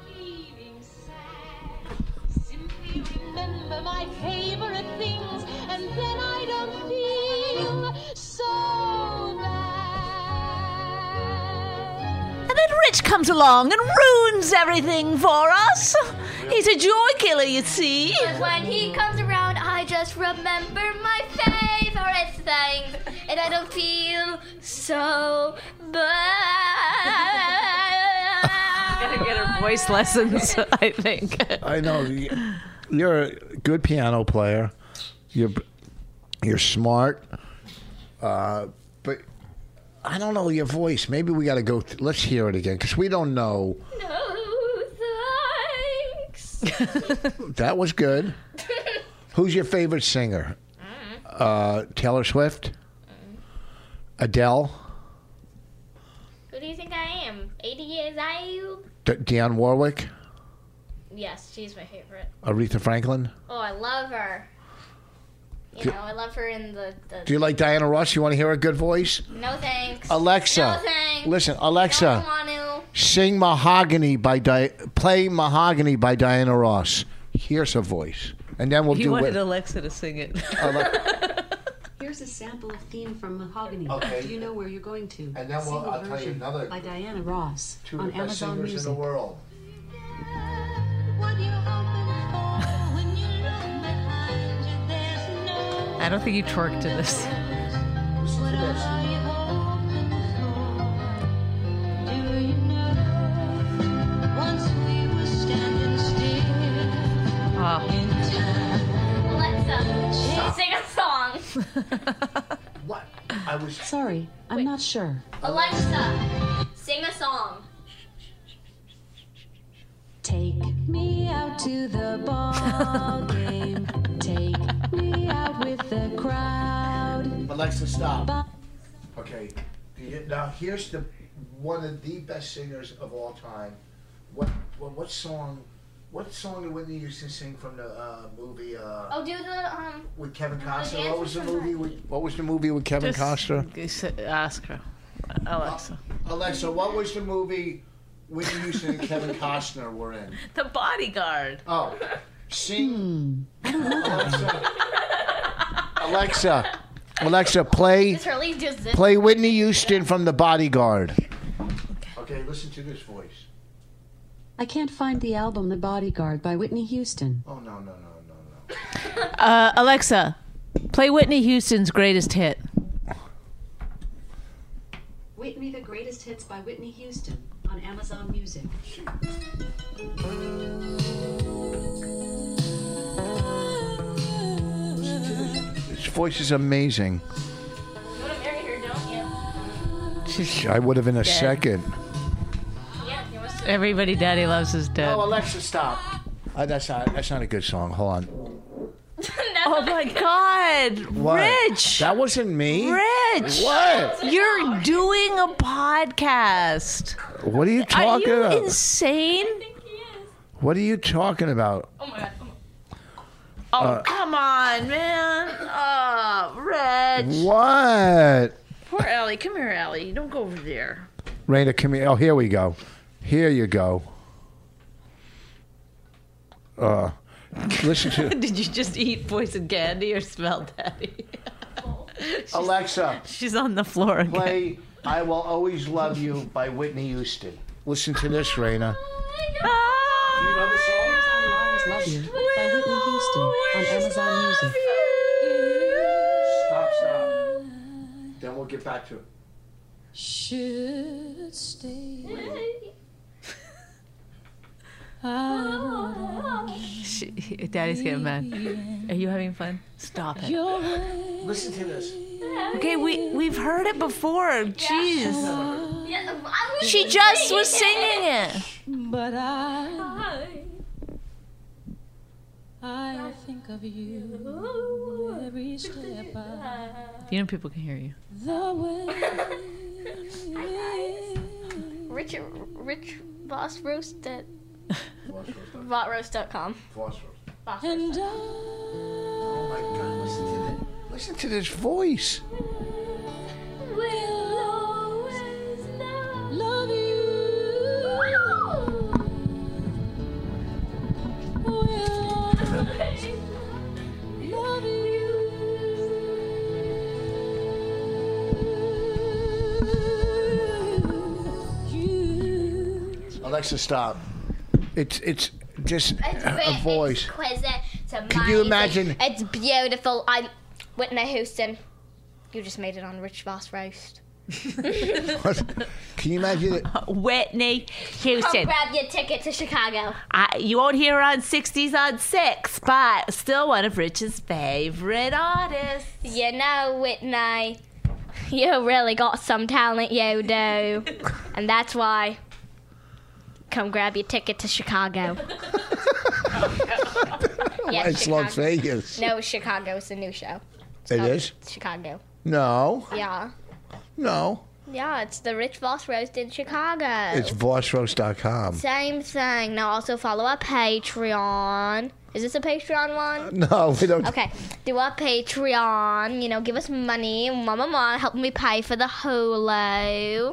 Simply remember my favorite things, and then I don't feel so bad. And then Rich comes along and ruins everything for us. He's a joy killer, you see. Because when he comes around, I just remember my favorite things, and I don't feel so bad. Gotta get her voice lessons, I think. I know you're a good piano player. You're smart, but I don't know your voice. Maybe we got to go. Let's hear it again because we don't know. No thanks. That was good. Who's your favorite singer? Taylor Swift? Adele? Who do you think I am? 80 years old? Dionne Warwick? Yes, she's my favorite. Aretha Franklin? Oh, I love her. I love her in the Do you like Diana Ross? You want to hear a good voice? No thanks. Alexa. No thanks. Listen, Don't Alexa. want to. Sing Mahogany play Mahogany by Diana Ross. Here's her voice. And then we'll He do wanted it. Alexa to sing it. Here's a sample of Theme from Mahogany. Okay. Do you know where you're going to? And then Single I'll tell you version another- by Diana Ross Two of on the best Amazon singers Music. in the world. What you hoping for when you look behind you? There's no. I don't think you twerked to this. What are you hoping for? Do you know? Once we were standing still Oh. in time. Alexa, sing a song. What? I was. Sorry, I'm not sure. Alexa, sing a song. Take me out to the ball game. Take me out with the crowd. Alexa, stop. Okay. Now here's one of the best singers of all time. What song What song did Whitney Houston sing from the movie Oh, do the with Kevin Costner? dance What was the or movie with Kevin Costner? Ask her, Alexa. Alexa, what was the movie Whitney Houston and Kevin Costner were in? The Bodyguard. Oh, sing. Alexa, play Hurley just did. play Whitney Houston from The Bodyguard. Okay, listen to this voice. I can't find the album The Bodyguard by Whitney Houston. Oh no. Alexa, play Whitney Houston's greatest hit. Whitney the Greatest Hits by Whitney Houston on Amazon Music. His voice is amazing. You want to marry her, don't you? I would have in a second. Yeah, you must. Everybody Daddy Loves is dead. Oh, Alexa, stop. That's not a good song. Hold on. Oh my God, What? Rich! That wasn't me. Rich! What? You're doing a podcast. What are you Are talking you about? insane? What are you talking about? Oh my God. Oh, come on, man. Oh, Rich. What? Poor Allie. Come here, Allie. Don't go over there. Raina, come here. Oh, here we go. Here you go. Listen to Did you just eat poison candy or smell Daddy? Alexa. She's on the floor again. Play "I Will Always Love You" by Whitney Houston. Listen to this, Raina. Ah, Do you know the song? I Will Always Love You by Whitney Houston on Amazon Music. Stop. Then we'll get back to it. Should stay. Daddy's getting mad. Are you having fun? Stop it. Listen to this. Okay, we've heard it before. Jeez. Yeah, I was She just was singing it. But I think of you every step of You know people can hear you. the way. Rich Boss Roasted. Botroast.com. And Oh my God! Listen to this voice. will always love you. Will always love you. Alexa, stop. It's just a voice. It's exquisite. It's amazing. Can you imagine- It's beautiful. Whitney Houston. You just made it on Rich Boss Roast. Can you imagine it? Whitney Come Houston. grab your ticket to Chicago. You won't hear her on 60s on 6, but still one of Rich's favorite artists. You know, Whitney, you really got some talent, you do. And that's why. Come grab your ticket to Chicago. Yeah, It's Las Vegas. No, Chicago is the new show. It is? Chicago. No. Yeah. No. Yeah, it's the Rich Boss Roast in Chicago. It's vossroast.com. Same thing. Now also follow our Patreon. Is this a Patreon one? No, we don't. Okay, do our Patreon. You know, give us money. Mama, help me pay for the holo.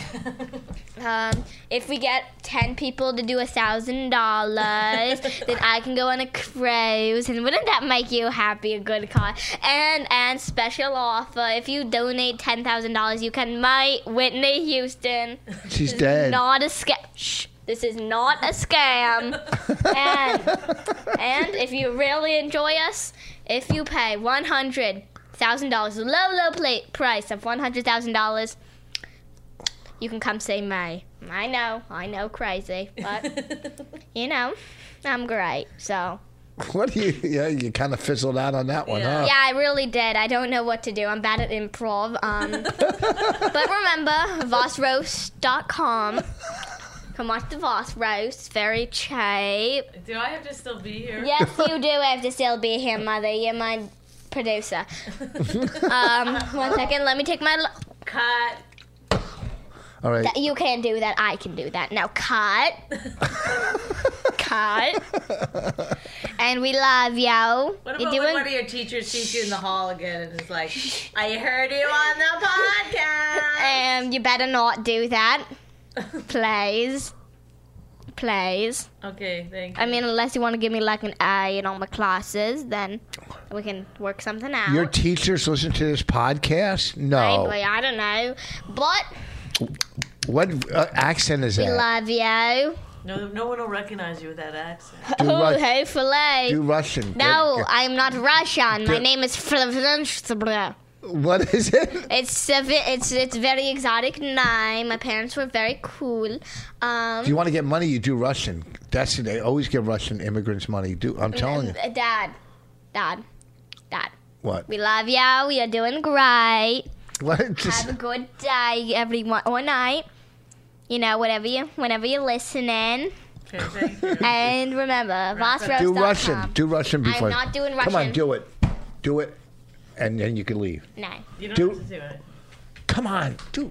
If we get 10 people to do $1,000, then I can go on a cruise. And wouldn't that make you happy? A good cause. And special offer: if you donate $10,000, you can meet Whitney Houston. She's dead. Not a scam. Shh. This is not a scam. and if you really enjoy us, if you pay $100,000, low price of $100,000, you can come say May. I know, crazy, but you know, I'm great. So What do you? Yeah, you kind of fizzled out on that one, huh? yeah, I really did. I don't know what to do. I'm bad at improv. But remember, vossroast.com. Come watch the Voss Roast. It's very cheap. Do I have to still be here? Yes, you do have to still be here, Mother. You're my producer. 1 second. Let me take my... Cut. All right. You can't do that. I can do that. Now, cut. cut. And we love you. What You're about when one of your teachers sees you in the hall again and is like, I heard you on the podcast? You better not do that. Please. Please. Okay, thank you. I mean, unless you want to give me like an A in all my classes, then we can work something out. Your teachers listen to this podcast? No. Maybe, I don't know. But What accent is we that? love you. No one will recognize you with that accent. Do Oh, Ru- hopefully. Do Russian. No, I'm not Russian. My name is What is it? It's very exotic name. My parents were very cool. If you want to get money, you do Russian. That's it. They always give Russian immigrants money. I'm telling you. Dad. What? We love you. You're doing great. What? Just, Have a good day, everyone, or night. You know, whenever you're listening. Okay, thank you. And remember, VosRose.com. do Russian. Do Russian before. I'm not doing Russian. Come on, do it. Do it. And then you can leave. No. You don't Do- have to do it. Come on, do.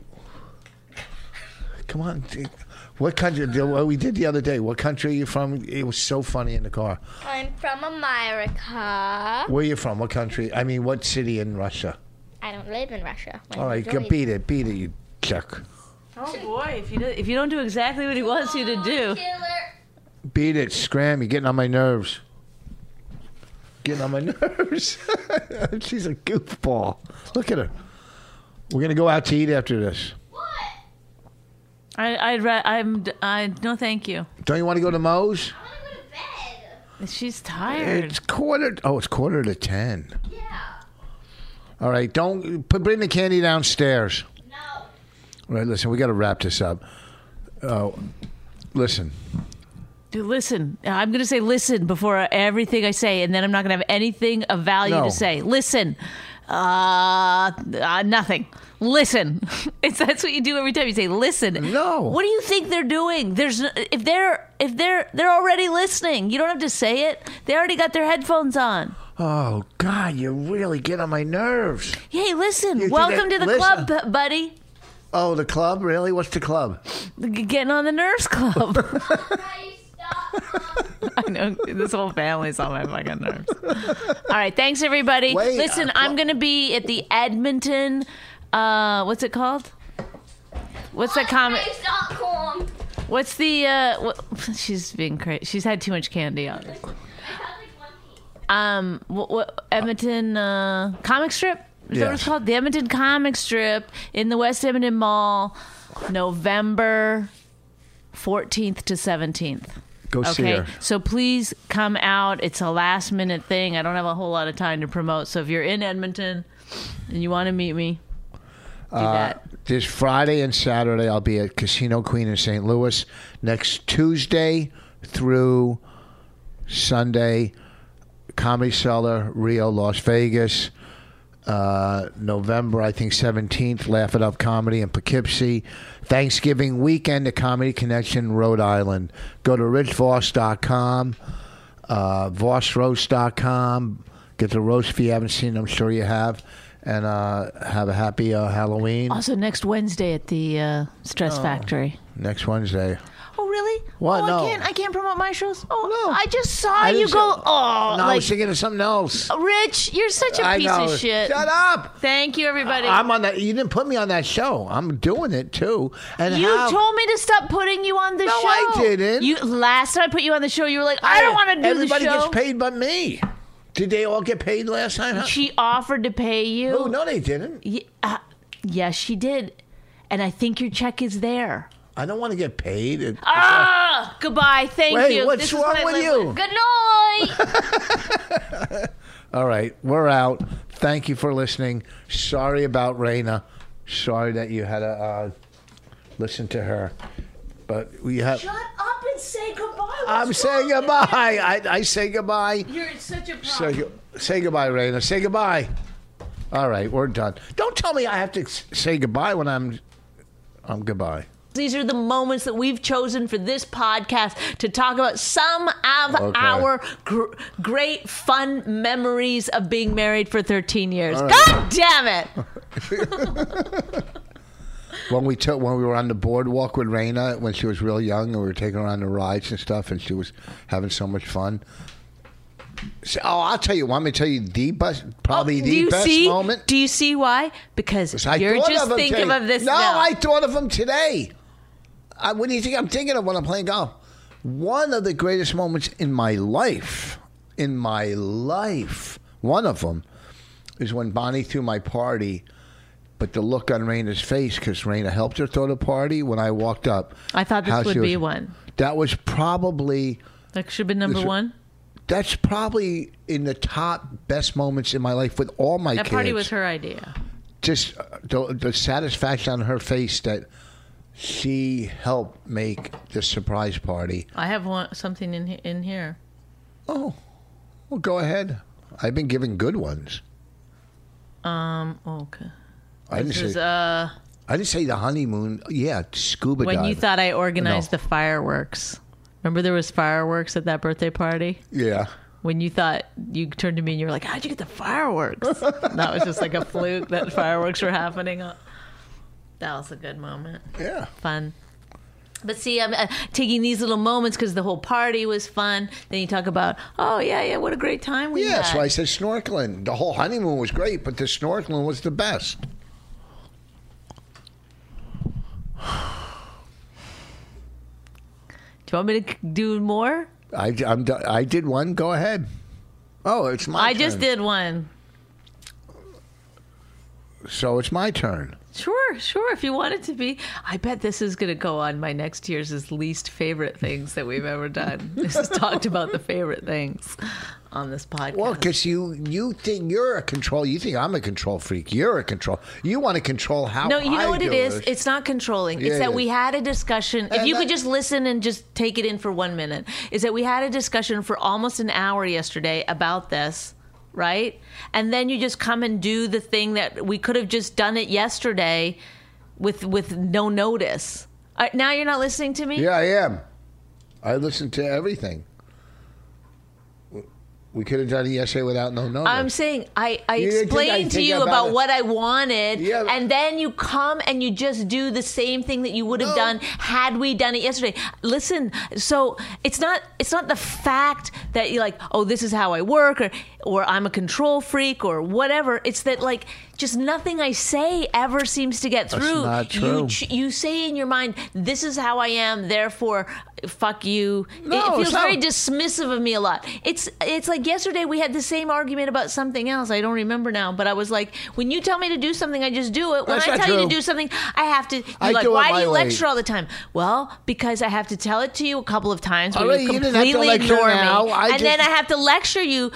Come on. What country? What we did the other day. What country are you from? It was so funny in the car. I'm from America. Where are you from? What country? I mean, what city in Russia? I don't live in Russia. All right, go beat it, you jerk. Oh boy, if you don't do exactly what he wants you to do. Beat it, scram. You're getting on my nerves. Getting on my nerves. She's a goofball. Look at her. We're gonna go out to eat after this. No, thank you. Don't you want to go to Moe's? She's tired. It's quarter to 10. Yeah. All right, bring the candy downstairs. No. All right, listen, we got to wrap this up. Listen. Dude, listen. I'm going to say listen before everything I say, and then I'm not going to have anything of value No. to say. Listen. Nothing. Listen. That's what you do every time you say listen. No. What do you think they're doing? If they're already listening. You don't have to say it. They already got their headphones on. Oh, God, you really get on my nerves. Hey, listen. You think Welcome that- to the listen. club, buddy. Oh, the club? Really? What's the club? Getting on the Nerves Club. I know this whole family's on my fucking nerves. All right, thanks everybody. Wait, Listen, I'm gonna be at the Edmonton. What's it called? What's that comment? What's the? She's being crazy. She's had too much candy on. What Edmonton comic strip? Is that what it's Yes. called? The Edmonton comic strip in the West Edmonton Mall, November 14th to 17th. Go see Okay, her. so please come out. It's a last minute thing. I don't have a whole lot of time to promote. So if you're in Edmonton and you want to meet me, do that. This Friday and Saturday, I'll be at Casino Queen in St. Louis. Next Tuesday through Sunday, Comedy Cellar, Rio, Las Vegas. November, I think 17th, Laugh It Up Comedy in Poughkeepsie. Thanksgiving weekend at Comedy Connection, Rhode Island. Go to richvoss.com, vossroast.com. Get the roast if you haven't seen it. I'm sure you have. And have a happy Halloween Also, next Wednesday at the Stress Factory. next Wednesday. Oh, really? What? Oh, No. I can't promote my shows. Oh, No. I just saw I you didn't go. say- Oh, No, I like was thinking of something else. Rich, you're such a I piece know. of shit. Shut up. Thank you, everybody. I'm on that. You didn't put me on that show. I'm doing it too. And You how? told me to stop putting you on the No, show. I didn't. You last time I put you on the show, you were like, I don't want to do the show. Everybody gets paid but me. Did they all get paid last time? Huh? She offered to pay you. Oh, no, they didn't. Yes, she did. And I think your check is there. I don't want to get paid. Goodbye. Thank Wait, you. what's This is wrong what I with live you? Good night. All right, we're out. Thank you for listening. Sorry about Raina. Sorry that you had to listen to her. But we have. Shut up and say goodbye. I'm saying goodbye. I say goodbye. You're such a problem. Say goodbye, Raina. Say goodbye. All right, we're done. Don't tell me I have to say goodbye when I'm goodbye. These are the moments that we've chosen for this podcast to talk about some of Okay. our great fun memories of being married for 13 years. All right. God damn it. when we were on the boardwalk with Raina when she was real young, and we were taking her on the rides and stuff, and she was having so much fun. So, I'll tell you. Want me to tell you the best, probably the best moment? Do you see why? Because I you're thought just of him thinking today. of this No, now. I thought of him today. What do you think I'm thinking of when I'm playing golf? One of the greatest moments in my life, one of them, is when Bonnie threw my party, but the look on Raina's face, because Raina helped her throw the party when I walked up. I thought this would be one. That was probably... That should be number one? That's probably in the top best moments in my life with all my kids. That party was her idea. Just the satisfaction on her face that she helped make the surprise party. I have something in here. Oh, well, go ahead. I've been giving good ones. Okay. I didn't say the honeymoon. Yeah, scuba when dive. you thought I organized the fireworks. Remember there was fireworks at that birthday party? Yeah. When you thought, you turned to me and you were like, how'd you get the fireworks? That was just like a fluke that fireworks were happening. That was a good moment. Yeah. Fun. But see, I'm taking these little moments because the whole party was fun. Then you talk about, oh, yeah, what a great time we had. Yeah, so I said snorkeling. The whole honeymoon was great, but the snorkeling was the best. Do you want me to do more? I did one. Go ahead. Oh, it's my turn. I just did one. So it's my turn. Sure. If you want it to be. I bet this is going to go on my next year's least favorite things that we've ever done. This is talked about the favorite things on this podcast. Well, because you think you're a control. You think I'm a control freak. You're a control. You want to control how No, you know what it is? this. It's not controlling. Yeah, it's that it we is. had a discussion. If you could just listen and just take it in for 1 minute, is that we had a discussion for almost an hour yesterday about this, right? And then you just come and do the thing that we could have just done it yesterday with no notice. Now you're not listening to me? Yeah, I am. I listen to everything. We could have done it yesterday without no notice. I'm saying I You didn't think explained I'd to think you about about it. what I wanted, Yeah. and then you come and you just do the same thing that you would have done had we done it yesterday. Listen, so it's not the fact that you're like, oh, this is how I work, or I'm a control freak, or whatever. It's that like just nothing I say ever seems to get through. not true. You say in your mind, this is how I am, therefore, fuck you. No, it feels it's not. very dismissive of me a lot. It's like yesterday we had the same argument about something else. I don't remember now, but I was like, when you tell me to do something, I just do it. When That's I not tell you to true. do something, I have to. You're I like, do it why my do you way." lecture all the time? Well, because I have to tell it to you a couple of times when All right, you you didn't have to completely lecture ignore now. me, and then I have to lecture you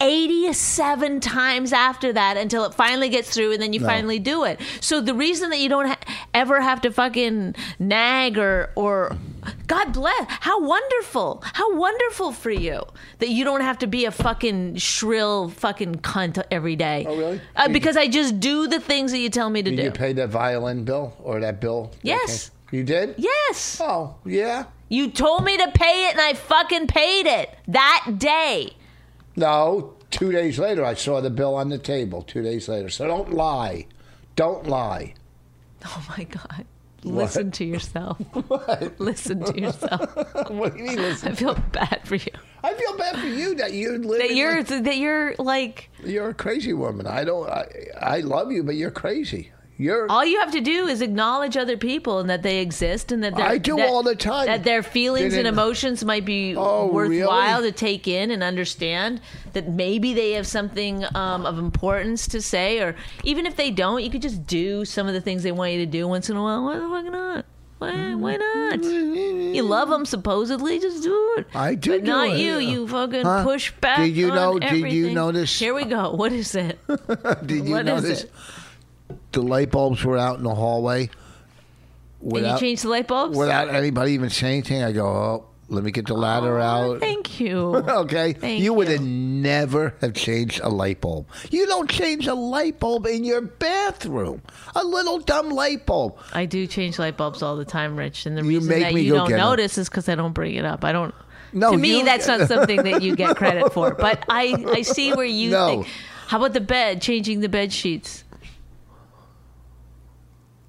87 times after that until it finally gets through, and then you finally do it. So the reason that you don't ever have to fucking nag or God bless, how wonderful for you that you don't have to be a fucking shrill fucking cunt every day. Oh, really? Because I just do the things that you tell me to Did do. you pay that violin bill or that bill? Yes. Okay. You did? Yes. Oh, yeah? You told me to pay it, and I fucking paid it that day. No, 2 days later, I saw the bill on the table. 2 days later. So don't lie. Don't lie. Oh my God. Listen to yourself. What? Listen to yourself. What do you mean listen? I feel bad for you. I feel bad for you that you're living. That you're like, You're a crazy woman. I love you, but you're crazy. all you have to do is acknowledge other people and that they exist and that I do all the time. that their feelings and Didn't- emotions might be Oh, worthwhile really? to take in and understand, that maybe they have something of importance to say, or even if they don't, you could just do some of the things they want you to do once in a while. Why the fuck not? Why not? You love them supposedly, just do it. I do but do not it, you. yeah. You fucking Huh? push back. Did you on know? Did you everything. notice? Here we go. What is it? Did you What is notice? it? The light bulbs were out in the hallway. And you changed the light bulbs? Without anybody even saying anything, I go, oh, let me get the ladder out. Thank you. Okay, Thank you would you. have never have changed a light bulb. You don't change a light bulb in your bathroom. A little dumb light bulb. I do change light bulbs all the time, Rich, and the You reason make that me you go don't get 'em. notice is because I don't bring it up. I don't. No, to me, you- that's not something that you get credit for. But I see where you No. think. How about the bed? Changing the bed sheets.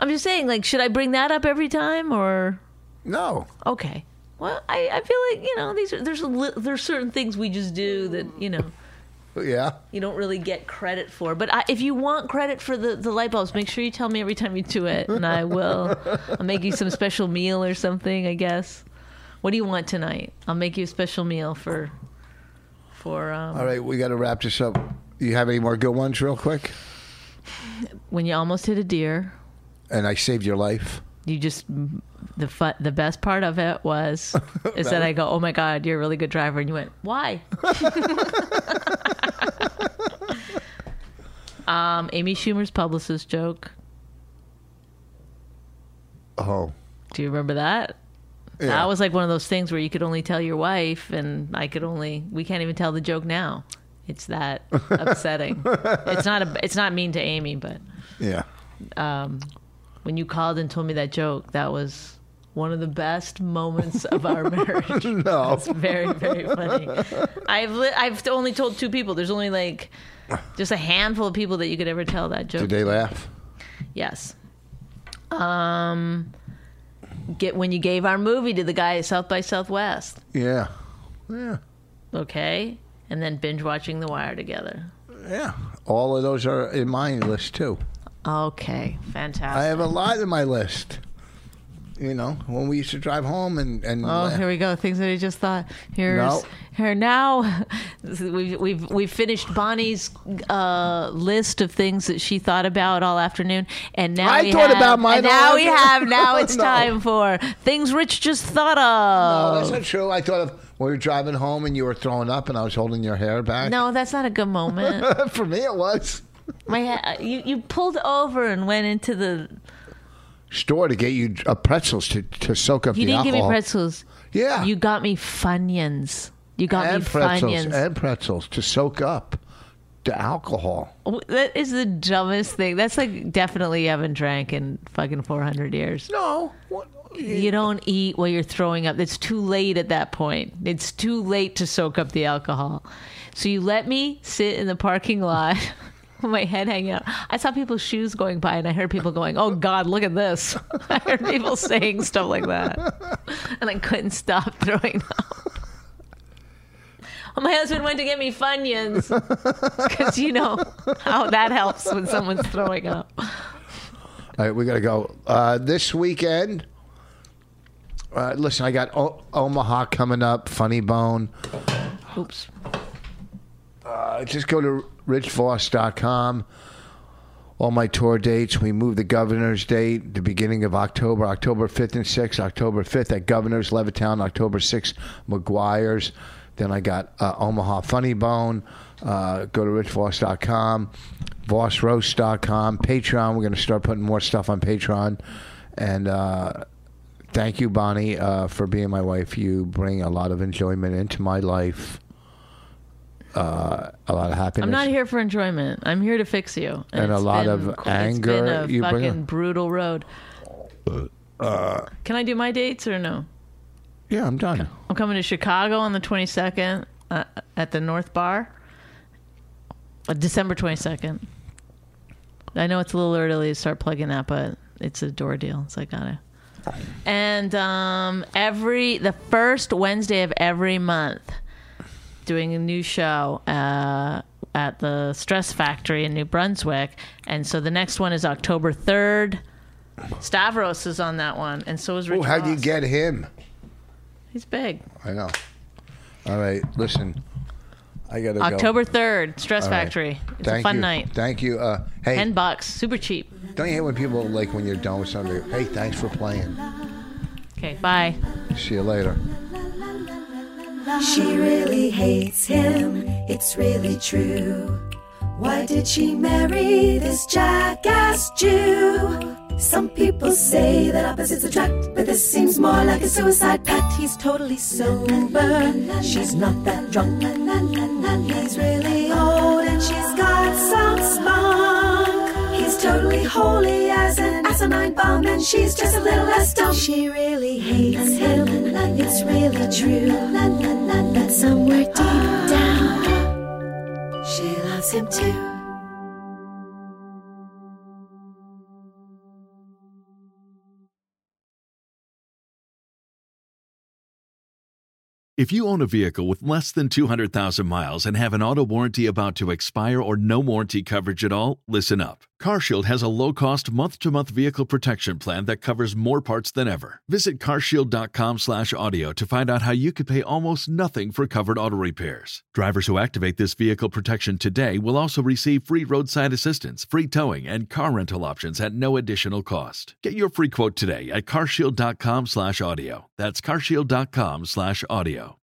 I'm just saying, like, should I bring that up every time or? No. Okay. Well, I feel like, you know, there's certain things we just do that, you know. Yeah. You don't really get credit for. But if you want credit for the light bulbs, make sure you tell me every time you do it, and I will. I'll make you some special meal or something, I guess. What do you want tonight? I'll make you a special meal for All right, we got to wrap this up. You have any more good ones real quick? When you almost hit a deer. And I saved your life. You just... The best part of it is that I go, oh my God, you're a really good driver. And you went, why? Amy Schumer's publicist joke. Oh. Do you remember that? Yeah. That was like one of those things where you could only tell your wife, and we can't even tell the joke now. It's that upsetting. It's not mean to Amy, but yeah. When you called and told me that joke, that was one of the best moments of our marriage. No. It's very, very funny. I've only told 2 people. There's only like just a handful of people that you could ever tell that joke. Did they laugh? Yes. When you gave our movie to the guy at South by Southwest. Yeah. Yeah. Okay. And then binge watching The Wire together. Yeah. All of those are in my list too. Okay, fantastic. I have a lot in my list. You know, when we used to drive home and here we go. Things that I just thought. Here now. We've finished Bonnie's list of things that she thought about all afternoon, and now about mine. And now it's time for things Rich just thought of. No, that's not true. I thought of when we were driving home and you were throwing up and I was holding your hair back. No, that's not a good moment. For me, it was. You pulled over and went into the store to get you pretzels to soak up the alcohol. You didn't give me pretzels. Yeah. You got me Funyuns. You got me Funyuns. And pretzels to soak up the alcohol. That is the dumbest thing. That's like definitely you haven't drank in fucking 400 years. No. You don't eat while you're throwing up. It's too late at that point. It's too late to soak up the alcohol. So you let me sit in the parking lot with my head hanging out. I saw people's shoes going by and I heard people going, oh God, look at this. I heard people saying stuff like that. And I couldn't stop throwing up. Well, my husband went to get me Funyuns because you know how that helps when someone's throwing up. All right, we got to go. This weekend, listen, I got Omaha coming up, Funny Bone. Oops. Just go to richvoss.com. All my tour dates. We moved the Governor's date, the beginning of October 5th and 6th. October 5th at Governor's, Levittown. October 6th, McGuire's. Then I got Omaha Funny Bone. Go to richvoss.com. VossRoast.com. Patreon. We're going to start putting more stuff on Patreon. And thank you, Bonnie, for being my wife. You bring a lot of enjoyment into my life. A lot of happiness. I'm not here for enjoyment. I'm here to fix you. And a lot of anger. It's been a fucking brutal road. Can I do my dates or no? Yeah, I'm done. I'm coming to Chicago on the 22nd at the North Bar. December 22nd. I know it's a little early to start plugging that, but it's a door deal, so I gotta. And the first Wednesday of every month, doing a new show at the Stress Factory in New Brunswick. And so the next one is October 3rd. Stavros is on that one, and so is Rich. How'd you get him? He's big. I know. All right, listen. I gotta October 3rd, Stress Factory. It's a fun night. Thank you. Hey, $10, super cheap. Don't you hate when people, like, when you're done with something, hey, thanks for playing. Okay, bye. See you later. She really hates him, it's really true. Why did she marry this jackass Jew? Some people say that opposites attract, but this seems more like a suicide pact. He's totally sober, she's not that drunk. He's really old and she's got some spunk. He's totally holy as an asinine bomb, and she's just a little less dumb. She really hates him, it's really true. But somewhere deep down, she loves him too. If you own a vehicle with less than 200,000 miles and have an auto warranty about to expire or no warranty coverage at all, listen up. CarShield has a low-cost month-to-month vehicle protection plan that covers more parts than ever. Visit carshield.com/audio to find out how you could pay almost nothing for covered auto repairs. Drivers who activate this vehicle protection today will also receive free roadside assistance, free towing, and car rental options at no additional cost. Get your free quote today at carshield.com/audio. That's carshield.com/audio.